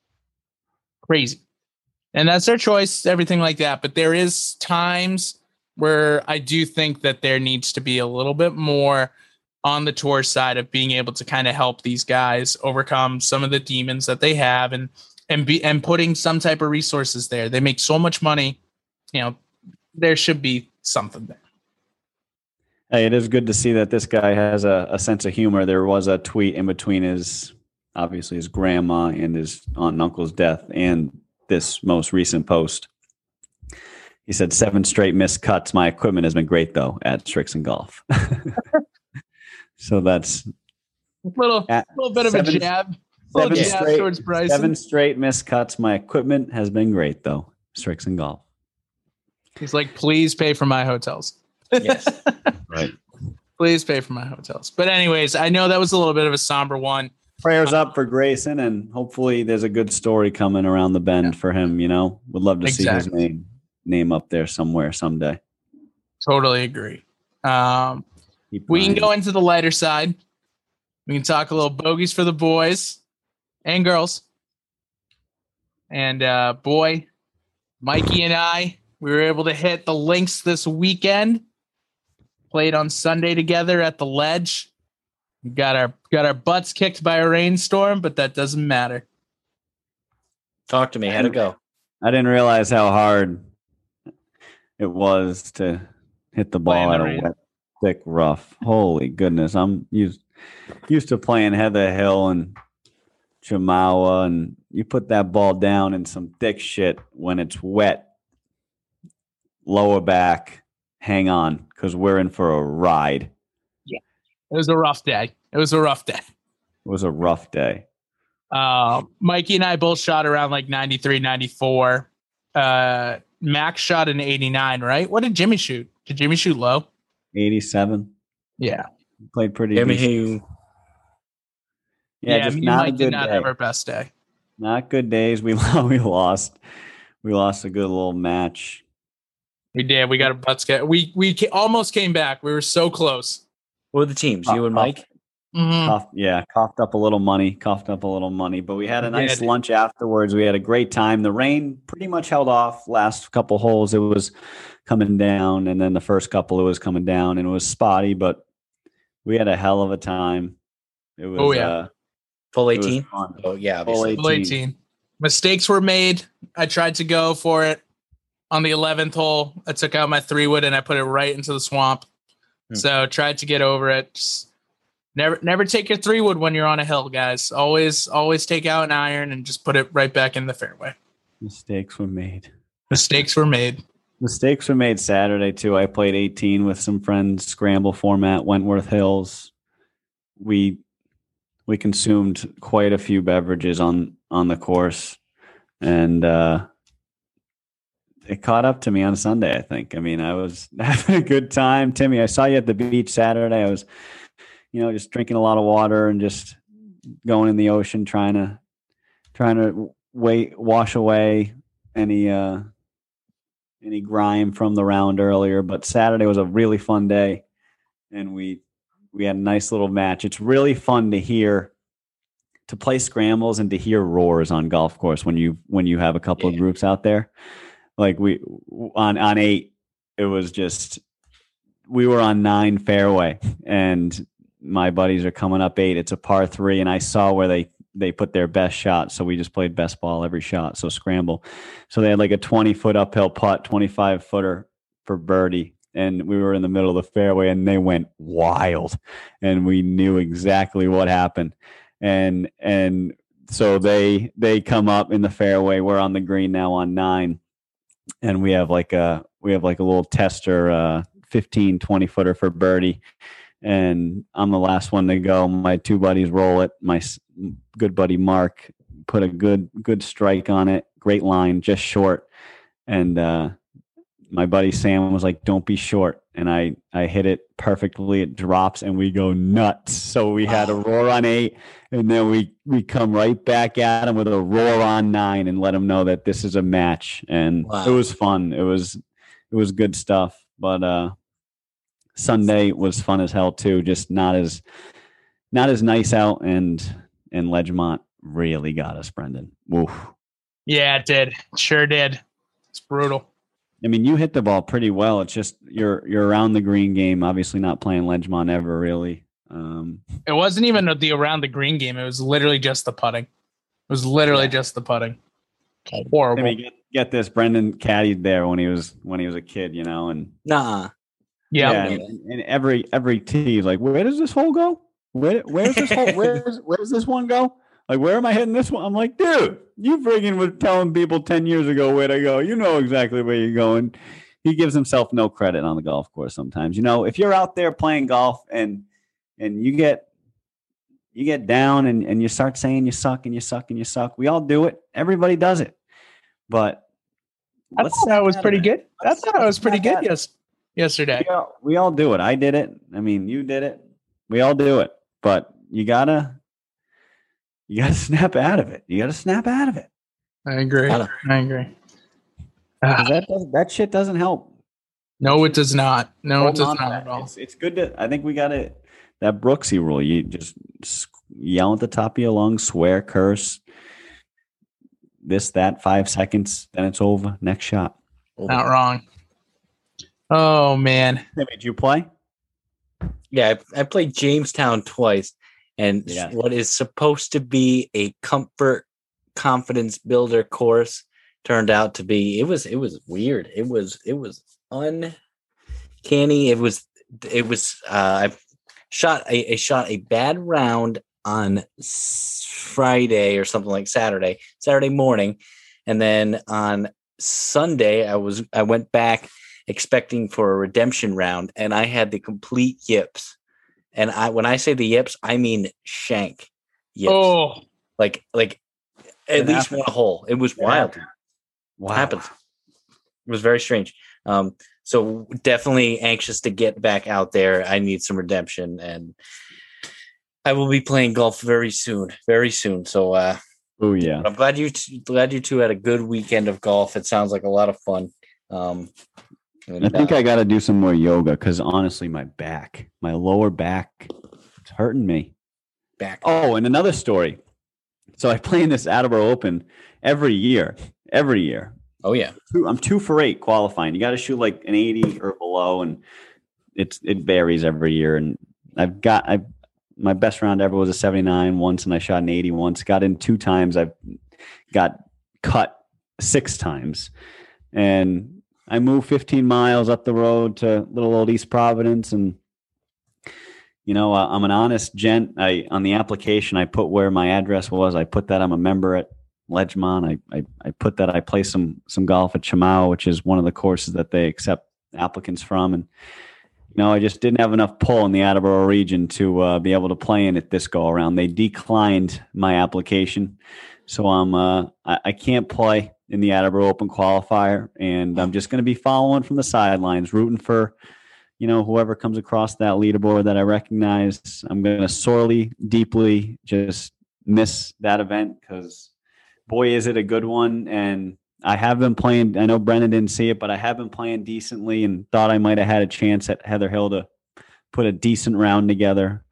Crazy. And that's their choice, everything like that. But there is times where I do think that there needs to be a little bit more on the tour side of being able to kind of help these guys overcome some of the demons that they have, and and be and putting some type of resources there. They make so much money, you know, there should be something there. Hey, it is good to see that this guy has a, a sense of humor. There was a tweet in between his, obviously his grandma and his aunt and uncle's death and this most recent post. He said, seven straight missed cuts. My equipment has been great, though, at Strixon Golf. So that's a little, a little bit seven, of a jab. A seven, jab straight, towards Bryson. seven straight missed cuts. My equipment has been great, though. Strixon Golf. He's like, please pay for my hotels. Yes. Right. Please pay for my hotels. But anyways, I know that was a little bit of a somber one. Prayers up for Grayson, and hopefully there's a good story coming around the bend yeah. for him. You know, would love to exactly. see his name name up there somewhere someday. Totally agree. Um, we can go into the lighter side. We can talk a little bogeys for the boys and girls. And uh, boy, Mikey and I, we were able to hit the links this weekend. Played on Sunday together at the Ledge. We got our got our butts kicked by a rainstorm, but that doesn't matter. Talk to me. How'd it go? I didn't realize how hard it was to hit the ball at a wet, thick rough. Holy goodness. I'm used used to playing Heather Hill and Chamawa, and you put that ball down in some thick shit when it's wet. Lower back, hang on, because we're in for a ride. Yeah. It was a rough day. It was a rough day. It was a rough day. Uh, Mikey and I both shot around like ninety-three, ninety-four. Uh, Max shot an eighty-nine, right? What did Jimmy shoot? Did Jimmy shoot low? eighty-seven. Yeah. He played pretty Jimmy, decent. Yeah, yeah, just me not and Mike did not day. have our best day. Not good days. We we lost. We lost a good little match. We did. We got our butts get. We we almost came back. We were so close. What were the teams? You and Mike? Mm-hmm. Coughed, yeah, coughed up a little money. Coughed up a little money. But we had a nice yeah, lunch afterwards. We had a great time. The rain pretty much held off last couple holes. It was coming down, and then the first couple it was coming down, and it was spotty. But we had a hell of a time. It was. Oh yeah. Uh, Full eighteen. Oh yeah. Obviously. Full eighteen. Mistakes were made. I tried to go for it. On the eleventh hole, I took out my three wood and I put it right into the swamp. Hmm. So tried to get over it. Just never, never take your three wood when you're on a hill, guys. Always, always take out an iron and just put it right back in the fairway. Mistakes were made. Mistakes were made. Mistakes were made Saturday too. I played eighteen with some friends, scramble format, Wentworth Hills. We we consumed quite a few beverages on on the course, and uh, it caught up to me on Sunday, I think. I mean, I was having a good time. Timmy, I saw you at the beach Saturday. I was, you know, just drinking a lot of water and just going in the ocean, trying to, trying to wait, wash away any, uh, any grime from the round earlier. But Saturday was a really fun day, and we, we had a nice little match. It's really fun to hear to play scrambles and to hear roars on golf course when you when you have a couple yeah. of groups out there. Like we on on eight, it was just we were on nine fairway, and my buddies are coming up eight. It's a par three, and I saw where they they put their best shot, so we just played best ball every shot. So scramble. So they had like a twenty foot uphill putt, twenty-five footer for birdie. And we were in the middle of the fairway, and they went wild, and we knew exactly what happened. And and so they they come up in the fairway. We're on the green now on nine, and we have like a we have like a little tester, uh, fifteen, twenty footer for birdie. And I'm the last one to go. My two buddies roll it. My good buddy Mark put a good good strike on it. Great line, just short, and. uh My buddy Sam was like, "Don't be short," and I, I hit it perfectly. It drops, and we go nuts. So we wow. had a roar on eight, and then we we come right back at him with a roar on nine, and let him know that this is a match. And wow. it was fun. It was it was good stuff. But uh, Sunday was fun as hell too. Just not as not as nice out, and and Ledgemont really got us, Brendan. Oof. Yeah, it did. Sure did. It's brutal. I mean, you hit the ball pretty well. It's just you're you're around the green game. Obviously, not playing Ledgemont ever really. Um, it wasn't even the around the green game. It was literally just the putting. It was literally yeah. just the putting. Horrible. I mean, get, get this, Brendan caddied there when he was when he was a kid, you know, and nah, yeah, yeah and, and every every tee, like, where does this hole go? Where where's this hole? Where's where's this one go? Like, where am I hitting this one? I'm like, dude, you friggin' was telling people ten years ago where to go. You know exactly where you're going. He gives himself no credit on the golf course sometimes. You know, if you're out there playing golf and and you get you get down and, and you start saying you suck and you suck and you suck, we all do it. Everybody does it. But I thought that was pretty good. I thought that was pretty good yes, yesterday. We all, we all do it. I did it. I mean, you did it. We all do it. But you gotta You got to snap out of it. You got to snap out of it. I agree. I, I agree. That does, that shit doesn't help. No, it does not. No, Hold it does not at all. It's, it's good to. I think we got it. That Brooksy rule. You just yell at the top of your lungs, swear, curse, this, that, five seconds, then it's over. Next shot. Over. Not wrong. Oh man. Did you play? Yeah, I, I played Jamestown twice. And yeah. what is supposed to be a comfort confidence builder course turned out to be it was it was weird. It was it was uncanny. It was it was uh, I shot a, I shot a bad round on Friday or something like Saturday, Saturday morning, and then on Sunday I was I went back expecting for a redemption round, and I had the complete yips. And I, when I say the yips, I mean shank yips. Oh, like, like at it least happened. One hole. It was it wild. Happened. What happened? It was very strange. Um, so definitely anxious to get back out there. I need some redemption, and I will be playing golf very soon, very soon. So, uh, oh yeah, I'm glad you t- glad you two had a good weekend of golf. It sounds like a lot of fun. Um, And, I think uh, I got to do some more yoga because honestly, my back, my lower back, it's hurting me. Back. Oh, and another story. So I play in this Attleboro Open every year, every year. Oh yeah, I'm two for eight qualifying. You got to shoot like an eighty or below, and it's it varies every year. And I've got I my best round ever was a seventy-nine once, and I shot an eighty once. Got in two times. I've got cut six times, and I moved fifteen miles up the road to little old East Providence, and you know, uh, I'm an honest gent. I on the application I put where my address was. I put that I'm a member at Ledgemont. I I, I put that I play some some golf at Chamau, which is one of the courses that they accept applicants from. And you know, I just didn't have enough pull in the Attleboro region to uh, be able to play in it this go around. They declined my application, so I'm uh, I, I can't play in the Attleboro Open qualifier, and I'm just going to be following from the sidelines, rooting for, you know, whoever comes across that leaderboard that I recognize. I'm going to sorely, deeply just miss that event because, boy, is it a good one. And I have been playing. I know Brendan didn't see it, but I have been playing decently and thought I might have had a chance at Heather Hill to put a decent round together.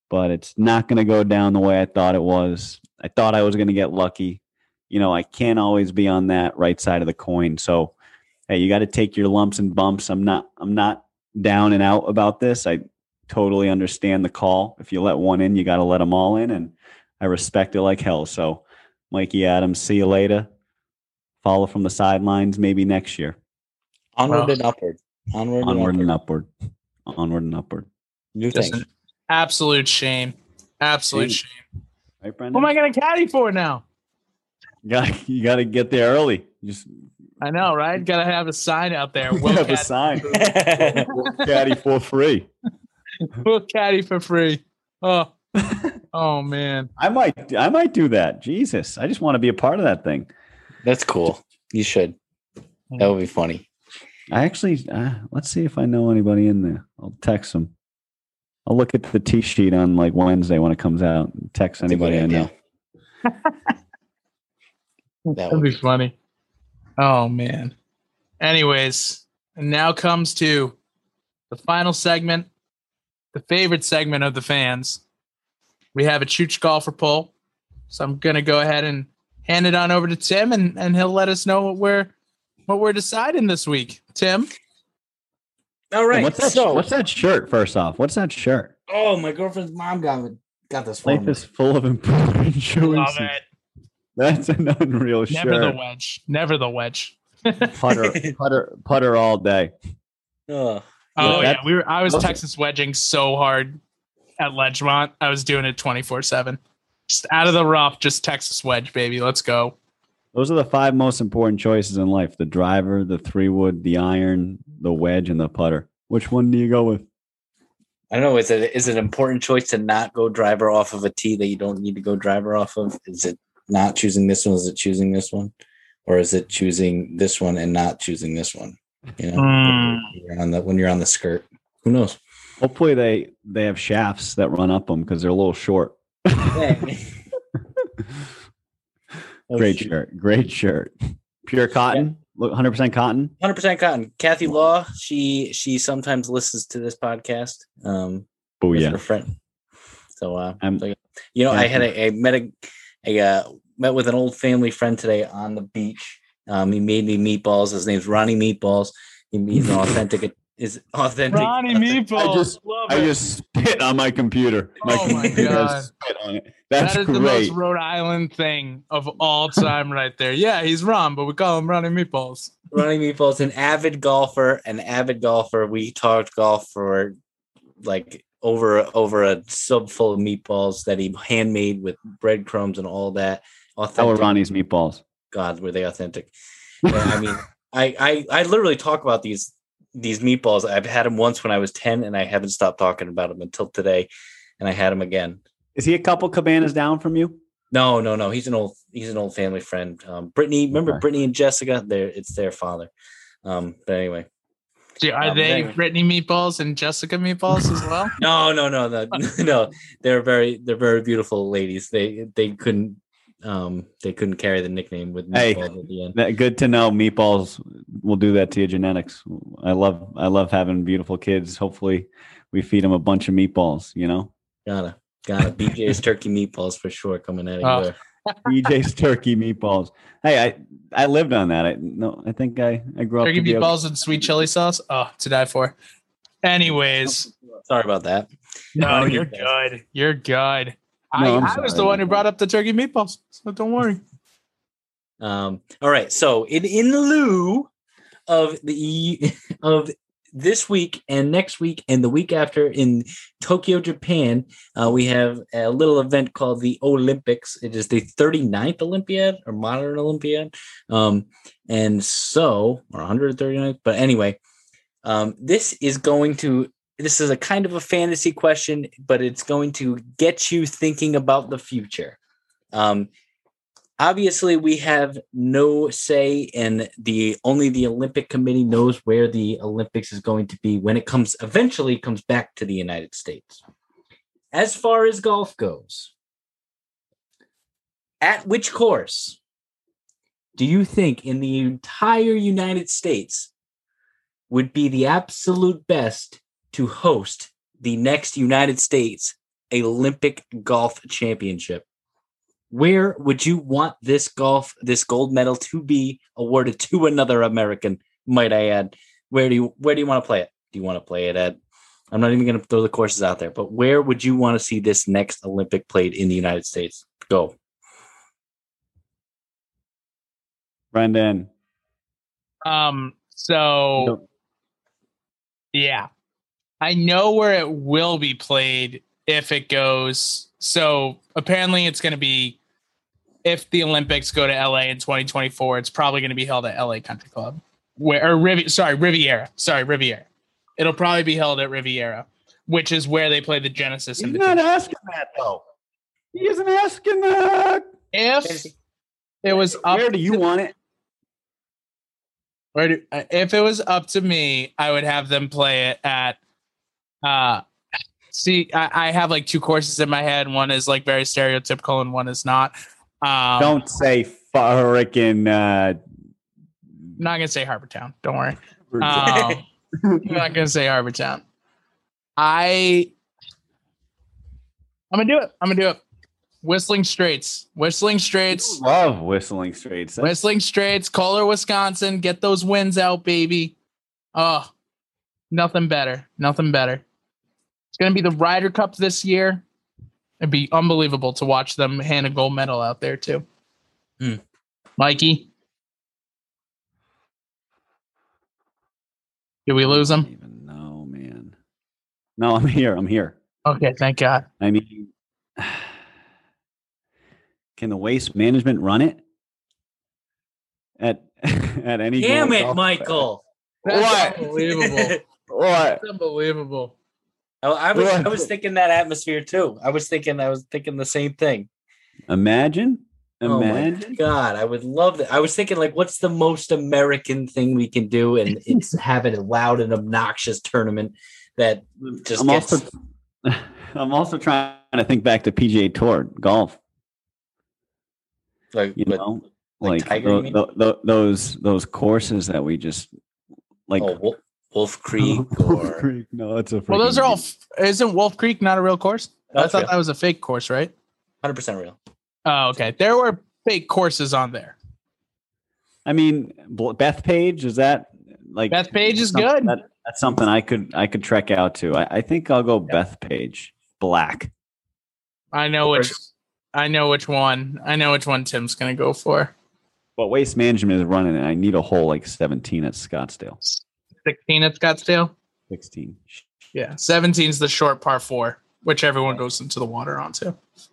but it's not going to go down the way I thought it was. I thought I was going to get lucky. You know, I can't always be on that right side of the coin. So, hey, you got to take your lumps and bumps. I'm not, I'm not down and out about this. I totally understand the call. If you let one in, you got to let them all in. And I respect it like hell. So, Mikey Adams, see you later. Follow from the sidelines, maybe next year. Onward Wow. and upward. Onward, Onward and and upward. upward. Onward and upward. New Just thing. an absolute shame. Absolute Shame. shame. Right, What Brendan? am I going to caddy for now? You got you got to get there early. Just I know, right? Got to have a sign out there. Will have a caddy, sign. Caddy for free. will caddy for free. Oh, oh man. I might I might do that. Jesus, I just want to be a part of that thing. That's cool. You should. That would be funny. I actually uh, let's see if I know anybody in there. I'll text them. I'll look at the T sheet on like Wednesday when it comes out. And text That's a good anybody I know. idea. That That'd would be be funny. Oh man. Anyways, and now comes to the final segment, the favorite segment of the fans. We have a Chooch golfer poll. So I'm gonna go ahead and hand it on over to Tim, and, and he'll let us know what we're what we're deciding this week. Tim. all right. What's that? so, what's that shirt? First off, what's that shirt? oh, my girlfriend's mom got it. Got this for Life me. is full of important choices. Love it. That's an unreal Never the shirt. wedge. Never the wedge. Putter, putter, putter all day. Oh, Oh Yeah, yeah, we were. I was those are- Texas wedging so hard at Ledgemont. I was doing it twenty-four seven. Just out of the rough, just Texas wedge, baby. Let's go. Those are the five most important choices in life: the driver, the three wood, the iron, the wedge, and the putter. Which one do you go with? I don't know. Is it is it an important choice to not go driver off of a tee that you don't need to go driver off of? Is it not choosing this one? Is it choosing this one? Or is it choosing this one and not choosing this one? You know, Mm. when you're on the when you're on the skirt. Who knows? Hopefully, they they have shafts that run up them because they're a little short. Oh, Great shoot. shirt, great shirt. Pure cotton, look, one hundred percent cotton. one hundred percent cotton. Kathy Law, she she sometimes listens to this podcast. Um, Oh with yeah, her friend. So, uh, I'm- so, you know, yeah. I had a, I met a, a uh, met with an old family friend today on the beach. Um, he made me meatballs. His name's Ronnie Meatballs. He, he's an authentic. Is authentic. Ronnie authentic- Meatballs. I just- Love I it. just spit on my computer. Oh my computer has God. spit on it. That's That is the great. most Rhode Island thing of all time, right there. Yeah, he's Ron, but we call him Ronnie Meatballs. Ronnie Meatballs, an avid golfer, an avid golfer. We talked golf for like over over a sub full of meatballs that he handmade with breadcrumbs and all that. How are Authentic. Ronnie's meatballs? God, were they authentic? Yeah, I mean, I, I I literally talk about these these meatballs. I've had them once when I was ten, and I haven't stopped talking about them until today, and I had them again. Is he a couple cabanas down from you? No, no, no. He's an old he's an old family friend. Um, Brittany, remember Okay. Brittany and Jessica? They're it's their father. Um, but anyway, Gee, Are Um, they anyway. Brittany Meatballs and Jessica Meatballs as well? no, no, no, no, no. They're very they're very beautiful ladies. They they couldn't um they couldn't carry the nickname with Hey. meatballs at the end. That, good to know. Meatballs will do that to your genetics. I love I love having beautiful kids. Hopefully, we feed them a bunch of meatballs. You know, Gotta gotta B J's turkey meatballs for sure coming out of Oh. there. B J's turkey meatballs. Hey, I I lived on that. I no, I think I I grew up Turkey to be okay. meatballs and sweet chili sauce. Oh, to die for. Anyways, Sorry about that. no, Ronnie you're Meatballs. good. You're good. No, I'm I, I was sorry. the one who brought up the turkey meatballs, so don't worry. Um, all right. So in in lieu of the of this week and next week and the week after in Tokyo, Japan, uh, we have a little event called the Olympics. It is the thirty-ninth Olympiad or modern Olympiad. Um, and so, or one hundred thirty-ninth. But anyway, um, this is going to, this is a kind of a fantasy question, but it's going to get you thinking about the future. Um, Obviously, we have no say in the only the Olympic Committee knows where the Olympics is going to be when it comes eventually comes back to the United States. As far as golf goes, at which course do you think in the entire United States would be the absolute best to host the next United States Olympic golf championship. Where would you want this golf, this gold medal to be awarded to another American, might I add? Where do you where do you want to play it? Do you want to play it at, I'm not even going to throw the courses out there, but where would you want to see this next Olympic played in the United States? Go. Brendan. Um, so Nope. yeah, I know where it will be played if it goes. So apparently it's going to be, if the Olympics go to L A in twenty twenty-four, it's probably going to be held at L A Country Club, where or Rivi- sorry Riviera, sorry Riviera. It'll probably be held at Riviera, which is where they play the Genesis. He's Invitation. not asking that though. He isn't asking that. If it was up, Where do you to, want it? where do, uh, if it was up to me, I would have them play it at. Uh, see, I, I have like two courses in my head. One is like very stereotypical, and one is not. Um, Don't say frickin' uh I'm not gonna say Harbor Town. Don't worry. Um, I'm not gonna say Harbor Town. I I'm gonna do it. I'm gonna do it. Whistling Straits. Whistling Straits. love Whistling Straits. That's- Whistling Straits, Kohler, Wisconsin. Get those wins out, baby. Oh, nothing better. Nothing better. It's gonna be the Ryder Cup this year. It'd be unbelievable to watch them hand a gold medal out there too. Hmm. Mikey, did we lose I him? don't even know, man. No, I'm here. I'm here. Okay, thank God. I mean, can the waste management run it at at any? Damn goal- it, Michael. That's What? unbelievable. What? That's unbelievable. I, I was What? I was thinking that atmosphere too. I was thinking I was thinking the same thing. Imagine, Oh my imagine. God, I would love that. I was thinking like, what's the most American thing we can do, and it's have a loud and obnoxious tournament that just I'm gets. also, I'm also trying to think back to P G A Tour golf. Like, You but- know, like like, Tiger, you tho- mean? tho- tho- those those courses that we just like. oh, Wolf, Wolf Creek or Creek. No, it's a. Well, those freaking- are all. F- isn't Wolf Creek not a real course? I That's thought real. that was a fake course, right? one hundred percent real. Oh, okay. There were fake courses on there. I mean, Bl- Bethpage, is that like Bethpage is something good. That, that's something I could I could trek out to. I, I think I'll go Bethpage black. I know which. Course. I know which one. I know which one Tim's gonna go for. But Waste Management is running it. I need a hole like seventeen at Scottsdale. Sixteen at Scottsdale. sixteen. Yeah, seventeen is the short par four, which everyone goes into the water onto.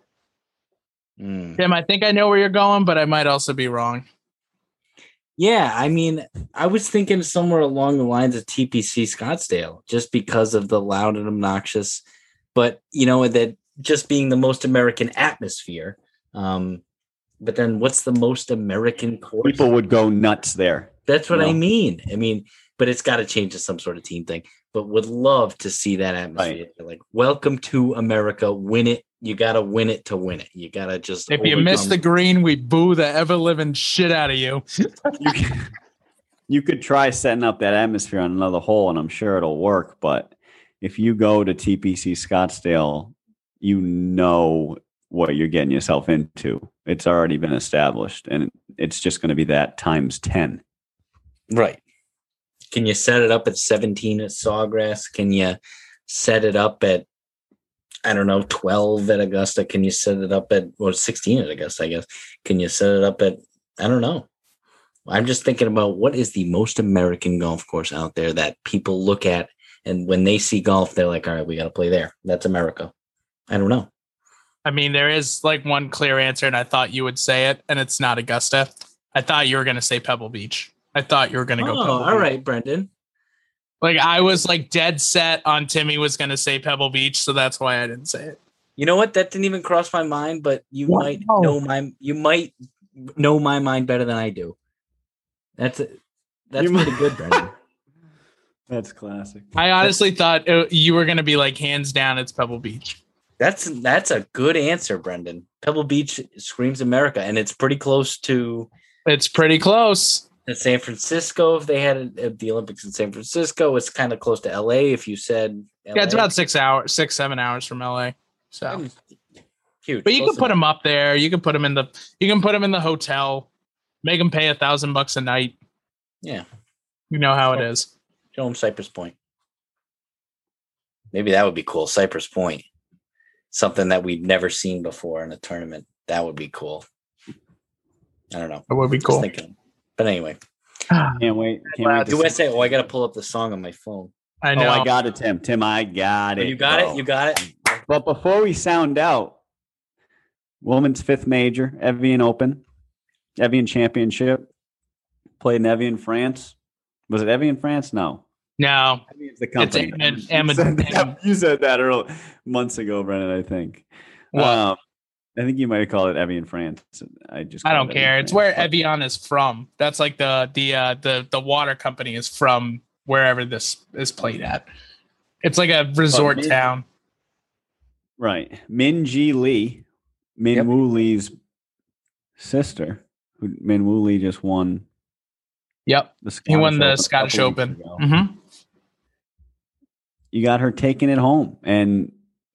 Mm. Tim, I think I know where you're going, but I might also be wrong. Yeah, I mean, I was thinking somewhere along the lines of T P C Scottsdale, just because of the loud and obnoxious, but you know that just being the most American atmosphere. Um, but then, what's the most American course? People would go nuts there. That's what I No. mean. I mean, but it's got to change to some sort of team thing. But would love to see that atmosphere. Like, welcome to America. Win it. You got to win it to win it. You got to just. If you miss overcome- the green, we boo the ever living shit out of you. You could, you could try setting up that atmosphere on another hole, and I'm sure it'll work. But if you go to T P C Scottsdale, you know what you're getting yourself into. It's already been established, and it's just going to be that times ten. Right. Can you set it up at seventeen at Sawgrass? Can you set it up at, I don't know, twelve at Augusta? Can you set it up at, well, sixteen at Augusta, I guess? Can you set it up at, I don't know. I'm just thinking about what is the most American golf course out there that people look at, and when they see golf, they're like, all right, we got to play there. That's America. I don't know. I mean, there is like one clear answer, and I thought you would say it, and it's not Augusta. I thought you were going to say Pebble Beach. I thought you were going to go. Oh, Pebble all Beach. right, Brendan. Like I was like dead set on Timmy was going to say Pebble Beach, so that's why I didn't say it. You know what? That didn't even cross my mind, but you Wow. might know my you might know my mind better than I do. That's a, that's You pretty might- good, Brendan. That's classic. I honestly thought uh, you were going to be like hands down, it's Pebble Beach. That's that's a good answer, Brendan. Pebble Beach screams America, and it's pretty close to It's pretty close. San Francisco. If they had uh, the Olympics in San Francisco, it's kind of close to L A. If you said L A. Yeah, it's about six hours, six seven hours from L A. So, Um, huge. but you Close can put enough. them up there. You can put them in the. You can put them in the hotel. Make them pay a thousand bucks a night. Yeah. You know how it Sure. is. Show them Cypress Point. Maybe that would be cool. Cypress Point. Something that we've never seen before in a tournament. That would be cool. I don't know. It would be Just cool. thinking. But anyway. Can't wait. Can't wait to U S A. see- Oh, I got to pull up the song on my phone. I Oh, know. I got it, Tim. Tim, I got Oh, it. you got bro. it? You got it? But before we sound out, women's fifth major, Evian Open, Evian Championship, played in Evian, France. Was it Evian, France? No. no, Evian's the company. Am- you, Am- said that, Am- you said that early, months ago, Brennan, I think. What? Um, I think you might have called it Evian, France. I just I called don't it care. Evian, It's France, where but- Evian is from. That's like the the uh, the the water company is from wherever this is played at. It's like a resort Min- town. Right. Min Ji Lee, Min Yep. Woo Lee's sister, who Min Woo Lee just won Yep, the he won Scottish the Open a Scottish couple weeks Open. ago. hmm You got her taking it home, and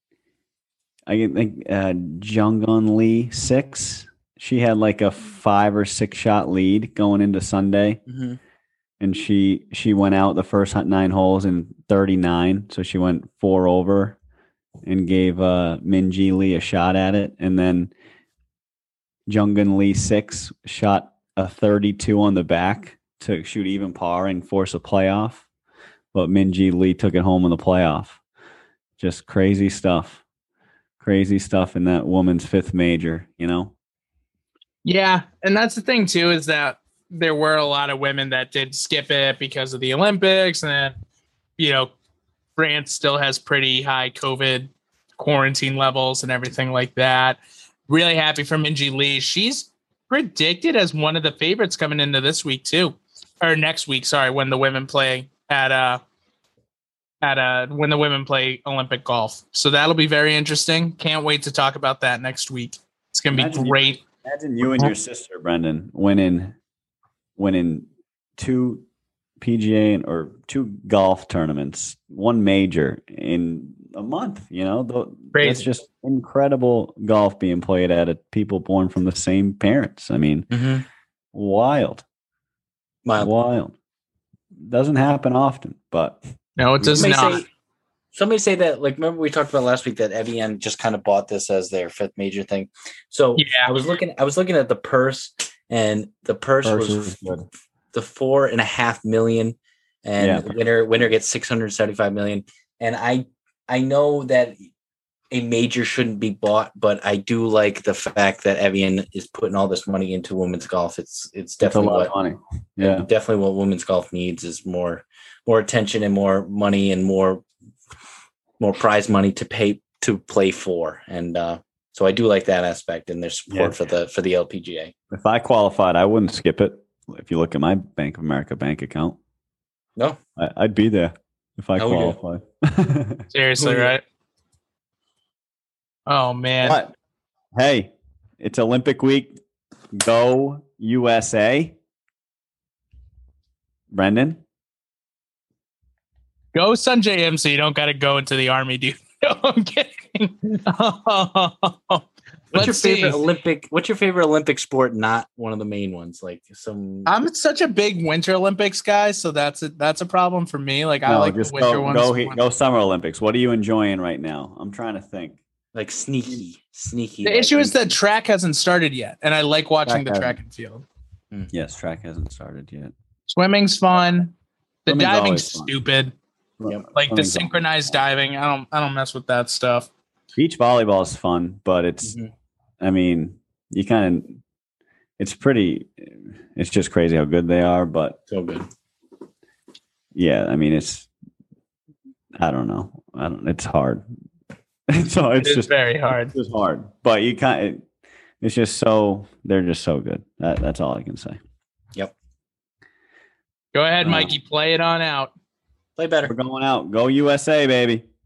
I think uh, Jung-Un Lee six. She had like a five or six shot lead going into Sunday, Mm-hmm. and she she went out the first nine holes in thirty-nine, so she went four over, and gave uh, Min Ji Lee a shot at it, and then Jung-Un Lee six shot a thirty-two on the back to shoot even par and force a playoff. But Min Ji Lee took it home in the playoff. Just crazy stuff. Crazy stuff in that woman's fifth major, you know? Yeah, and that's the thing too is that there were a lot of women that did skip it because of the Olympics, and then, you know, France still has pretty high COVID quarantine levels and everything like that. Really happy for Minji Lee. She's predicted as one of the favorites coming into this week too, or next week. Sorry, when the women play at uh at uh when the women play Olympic golf. So that'll be very interesting. Can't wait to talk about that next week. It's gonna be Imagine you- great. Imagine you and your sister, Brendan, winning winning two P G A and, or two golf tournaments, one major in a month. You know, Tho- Crazy. that's just incredible golf being played at it. People born from the same parents. I mean, Mm-hmm. wild, Mild. wild. Doesn't happen often, but No, it does Somebody not. say, somebody say that, like, remember we talked about last week that Evian just kind of bought this as their fifth major thing. So Yeah. I was looking, I was looking at the purse, and the purse, Purse was is good. the four and a half million, and Yeah. the winner winner gets six hundred seventy five million. And I I know that a major shouldn't be bought, but I do like the fact that Evian is putting all this money into women's golf. It's it's It's a definitely lot what of money. Yeah. definitely what women's golf needs is more more attention and more money and more more prize money to pay to play for. And uh, so I do like that aspect and their support Yeah. for the for the L P G A. If I qualified, I wouldn't skip it. If you look at my Bank of America bank account, No, I, I'd be there if I Oh, yeah. qualified. Seriously, Oh, yeah. right? Oh man. But hey, it's Olympic week. Go U S A. Brendan, Go Sanjay M C. You don't got to go into the army, dude. No, I'm kidding. what's your Let's see. favorite Olympic? What's your favorite Olympic sport? Not one of the main ones, like some. I'm such a big Winter Olympics guy, so that's a that's a problem for me. Like I no, like just the Winter go ones. go, he- go Summer Olympics. What are you enjoying right now? I'm trying to think. like sneaky, sneaky. The like, issue is that track hasn't started yet, and I like watching Track the track hasn't. and field. Yes, track hasn't started yet. Swimming's fun. The Swimming's diving's always fun. stupid. Yep. Like the Swimming's always synchronized fun. diving, I don't I don't mess with that stuff. Beach volleyball is fun, but it's. Mhm. I mean, you kind of. It's pretty. It's just crazy how good they are, but so good. yeah, I mean, it's. I don't know. I don't. It's hard. So It it's is just very hard. It's just hard, but you kind. It's just so they're just so good. That, that's all I can say. Go ahead, Uh, Mikey. Play it on out. Play better. We're going out. Go U S A, baby.